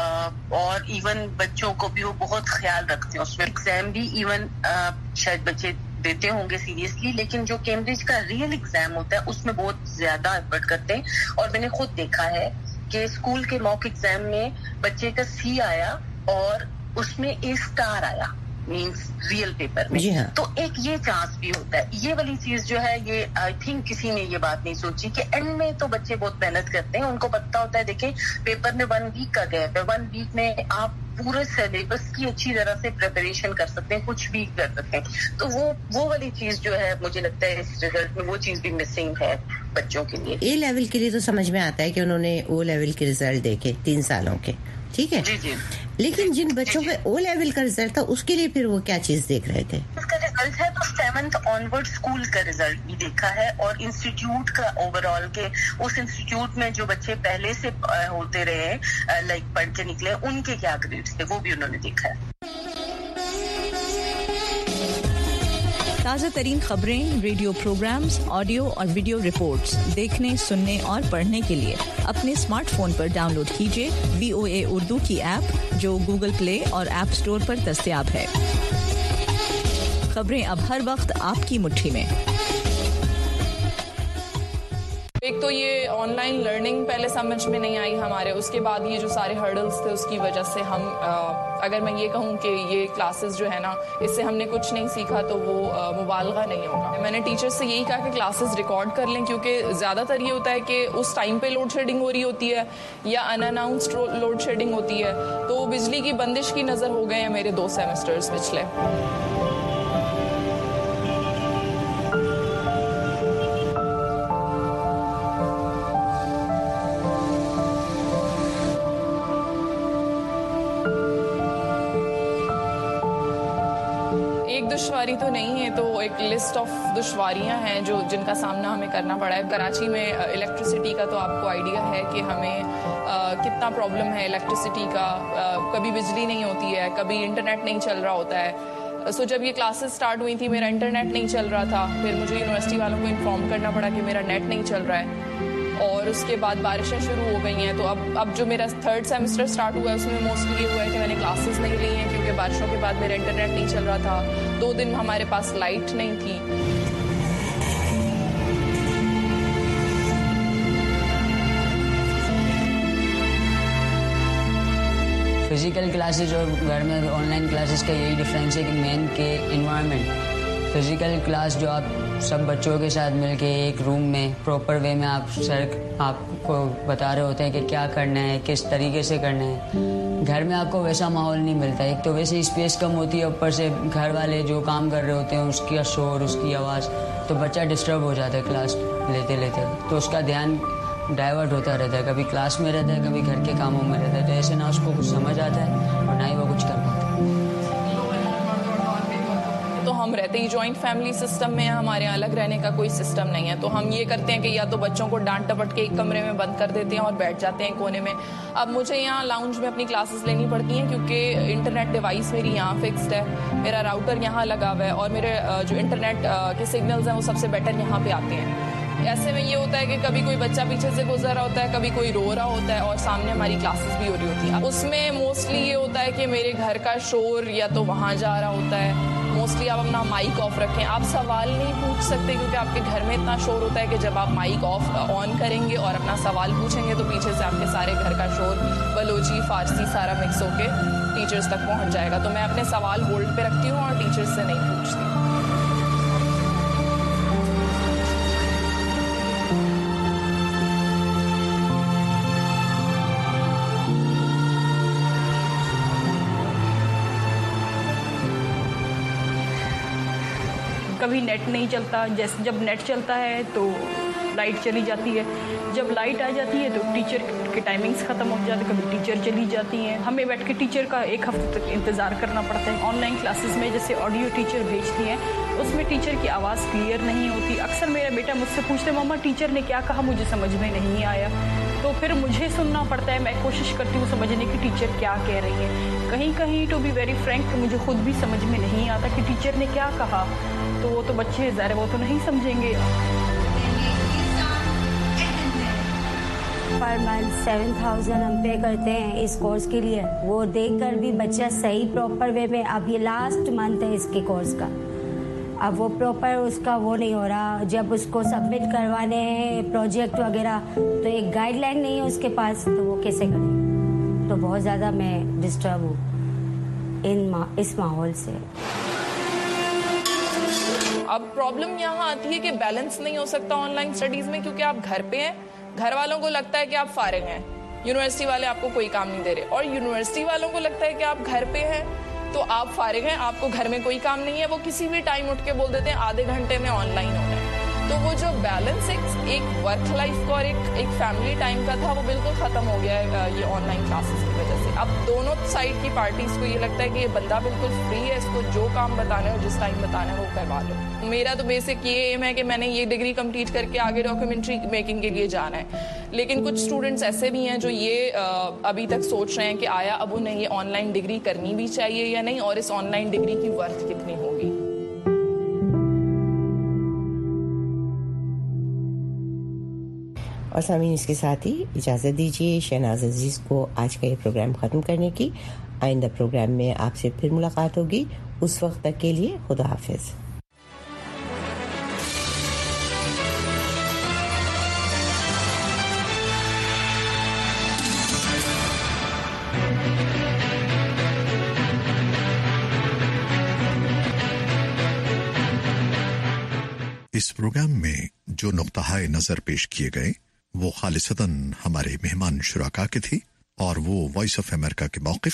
और इवन बच्चों को भी वो बहुत ख्याल रखते हैं उसमें। एग्जाम भी इवन शायद बच्चे देते होंगे सीरियसली, लेकिन जो कैम्ब्रिज का रियल एग्जाम होता है उसमें बहुत ज्यादा एफर्ट करते हैं। और मैंने खुद देखा है कि स्कूल के मॉक एग्जाम में बच्चे का सी आया और उसमें ए स्टार आया मींस रियल पेपर में, हाँ। तो एक ये चांस भी होता है। ये वाली चीज जो है ये आई थिंक किसी ने ये बात नहीं सोची कि एंड में तो बच्चे बहुत मेहनत करते हैं, उनको पता होता है देखिए पेपर में वन वीक का गैप है, वन वीक में आप पूरे सिलेबस की अच्छी तरह से प्रिपरेशन कर सकते हैं, कुछ भी कर सकते हैं। तो वो वो वाली चीज जो है मुझे लगता है इस रिजल्ट में वो चीज भी मिसिंग है बच्चों के लिए। ए लेवल के लिए तो समझ में आता है कि उन्होंने ओ लेवल के रिजल्ट देखे तीन सालों के, ठीक है जी जी, लेकिन जिन बच्चों का ओ लेवल का रिजल्ट था उसके लिए फिर वो क्या चीज देख रहे थे? उसका रिजल्ट है तो सेवंथ ऑनवर्ड स्कूल का रिजल्ट भी देखा है और इंस्टीट्यूट का ओवरऑल के उस इंस्टीट्यूट में जो बच्चे पहले से होते रहे लाइक पढ़ के निकले उनके क्या ग्रेड्स थे वो भी उन्होंने देखा है। ताज़ा तरीन खबरें, रेडियो प्रोग्राम्स, ऑडियो और वीडियो रिपोर्ट्स देखने, सुनने और पढ़ने के लिए अपने स्मार्टफोन पर डाउनलोड कीजिए वीओए उर्दू की ऐप, जो गूगल प्ले और ऐप स्टोर पर दस्तयाब है। खबरें अब हर वक्त आपकी मुट्ठी में। एक तो ये ऑनलाइन लर्निंग पहले समझ में नहीं आई हमारे, उसके बाद ये जो सारे हर्डल्स थे उसकी वजह से हम आ, अगर मैं ये कहूँ कि ये क्लासेस जो है ना इससे हमने कुछ नहीं सीखा तो वो मुबालगा नहीं होगा। मैंने टीचर से यही कहा कि क्लासेस रिकॉर्ड कर लें, क्योंकि ज़्यादातर ये होता है कि उस टाइम पे लोड शेडिंग हो रही होती है या अनअनाउंस्ड लोड शेडिंग होती है, तो बिजली की बंदिश की नज़र हो गए हैं मेरे दो सेमेस्टर्स पिछले। दुश्वारी तो नहीं है, तो एक लिस्ट ऑफ दुश्वारियां हैं जो जिनका सामना हमें करना पड़ा है। कराची में इलेक्ट्रिसिटी का तो आपको आइडिया है कि हमें आ, कितना प्रॉब्लम है इलेक्ट्रिसिटी का। आ, कभी बिजली नहीं होती है, कभी इंटरनेट नहीं चल रहा होता है। सो जब ये क्लासेस स्टार्ट हुई थी मेरा इंटरनेट नहीं चल रहा था, फिर मुझे यूनिवर्सिटी वालों को इन्फॉर्म करना पड़ा कि मेरा नेट नहीं चल रहा है, और उसके बाद बारिशें शुरू हो गई हैं। तो अब अब जो मेरा थर्ड सेमेस्टर स्टार्ट हुआ है उसमें मोस्टली ये हुआ है कि मैंने क्लासेस नहीं ली हैं, क्योंकि बारिशों के बाद मेरा इंटरनेट नहीं चल रहा था। दो दिन हमारे पास लाइट नहीं थी। फिजिकल क्लासेस और घर में ऑनलाइन क्लासेस का यही डिफरेंस है कि मेन के इन्वायरमेंट। फिजिकल क्लास जो आप सब बच्चों के साथ मिलके एक रूम में प्रॉपर वे में आप सर आपको बता रहे होते हैं कि क्या करना है, किस तरीके से करना है। घर में आपको वैसा माहौल नहीं मिलता। एक तो वैसे स्पेस कम होती है, ऊपर से घर वाले जो काम कर रहे होते हैं उसका शोर, उसकी आवाज़, तो बच्चा डिस्टर्ब हो जाता है क्लास लेते लेते, तो उसका ध्यान डाइवर्ट होता रहता है। कभी क्लास में रहता है, कभी घर के कामों में रहता है, तो ऐसे ना उसको कुछ समझ आता है और ना ही वो कुछ कर पाता है। तो हम रहते ही जॉइंट फैमिली सिस्टम में, हमारे यहाँ अलग रहने का कोई सिस्टम नहीं है। तो हम ये करते हैं कि या तो बच्चों को डांट टपट के एक कमरे में बंद कर देते हैं और बैठ जाते हैं कोने में। अब मुझे यहाँ लाउंज में अपनी क्लासेस लेनी पड़ती हैं, क्योंकि इंटरनेट डिवाइस मेरी यहाँ फिक्स्ड है, मेरा राउटर यहाँ लगा हुआ है, और मेरे जो इंटरनेट के सिग्नल्स हैं वो सबसे बेटर यहाँ पे आते हैं। ऐसे में ये होता है कि कभी कोई बच्चा पीछे से गुजर रहा होता है, कभी कोई रो रहा होता है, और सामने हमारी क्लासेस भी हो रही होती है। उसमें मोस्टली ये होता है कि मेरे घर का शोर या तो वहाँ जा रहा होता है। मोस्टली आप अपना माइक ऑफ रखें, आप सवाल नहीं पूछ सकते, क्योंकि आपके घर में इतना शोर होता है कि जब आप माइक ऑफ ऑन करेंगे और अपना सवाल पूछेंगे तो पीछे से आपके सारे घर का शोर, बलोची, फारसी सारा मिक्स होके टीचर्स तक पहुँच जाएगा। तो मैं अपने सवाल होल्ड पे रखती हूँ और टीचर्स से नहीं पूछती। कभी नेट नहीं चलता, जैसे जब नेट चलता है तो लाइट चली जाती है, जब लाइट आ जाती है तो टीचर के टाइमिंग्स ख़त्म हो जाते हैं, कभी टीचर चली जाती हैं, हमें बैठ के टीचर का एक हफ्ते तक इंतज़ार करना पड़ता है। ऑनलाइन क्लासेस में जैसे ऑडियो टीचर भेजती हैं, उसमें टीचर की आवाज़ क्लियर नहीं होती। अक्सर मेरा बेटा मुझसे पूछते मम्मा टीचर ने क्या कहा, मुझे समझ में नहीं आया, तो फिर मुझे सुनना पड़ता है। मैं कोशिश करती हूँ समझने की टीचर क्या कह रही है। कहीं कहीं टू बी वेरी फ्रैंक मुझे खुद भी समझ में नहीं आता कि टीचर ने क्या कहा, तो वो तो बच्चे ज़ाहिर वो तो नहीं समझेंगे। पर मंथ सेवन थाउजेंड हम पे करते हैं इस कोर्स के लिए, वो देखकर भी बच्चा सही प्रॉपर वे में, अब ये लास्ट मंथ है इसके कोर्स का, अब वो प्रॉपर उसका वो नहीं हो रहा। जब उसको सबमिट करवाने हैं प्रोजेक्ट वगैरह तो एक गाइडलाइन नहीं है उसके पास, तो वो कैसे करें। तो बहुत ज़्यादा मैं डिस्टर्ब हूँ इन मा, इस माहौल से। अब प्रॉब्लम यहाँ आती है कि बैलेंस नहीं हो सकता ऑनलाइन स्टडीज में, क्योंकि आप घर पे हैं, घर वालों को लगता है कि आप फारिग हैं, यूनिवर्सिटी वाले आपको कोई काम नहीं दे रहे, और यूनिवर्सिटी वालों को लगता है कि आप घर पे हैं तो आप फारिग हैं, आपको घर में कोई काम नहीं है, वो किसी भी टाइम उठ के बोल देते हैं आधे घंटे में ऑनलाइन होना है। तो वो जो बैलेंस एक, एक वर्क लाइफ का और एक एक फैमिली टाइम का था वो बिल्कुल ख़त्म हो गया है ये ऑनलाइन क्लासेस की वजह से। अब दोनों साइड की पार्टीज को ये लगता है कि ये बंदा बिल्कुल फ्री है, इसको जो काम बताना है जिस टाइम बताना है वो करवा लो। मेरा तो बेसिक ये एम है कि मैंने ये डिग्री कंप्लीट करके आगे डॉक्यूमेंट्री मेकिंग के लिए जाना है, लेकिन कुछ स्टूडेंट्स ऐसे भी हैं जो ये अभी तक सोच रहे हैं कि आया अब उन्हें ये ऑनलाइन डिग्री करनी भी चाहिए या नहीं, और इस ऑनलाइन डिग्री की वर्थ कितनी होगी। और सामीन इसके साथ ही इजाज़त दीजिए शहनाज अजीज़ को आज का ये प्रोग्राम ख़त्म करने की। आइंदा प्रोग्राम में आपसे फिर मुलाकात होगी, उस वक्त तक के लिए खुदा हाफिज़। इस प्रोग्राम में जो नुक्ता-ए नज़र पेश किए गए वो खालिसतन हमारे मेहमान शुराका के थे और वो वॉइस ऑफ अमेरिका के मौक़िफ़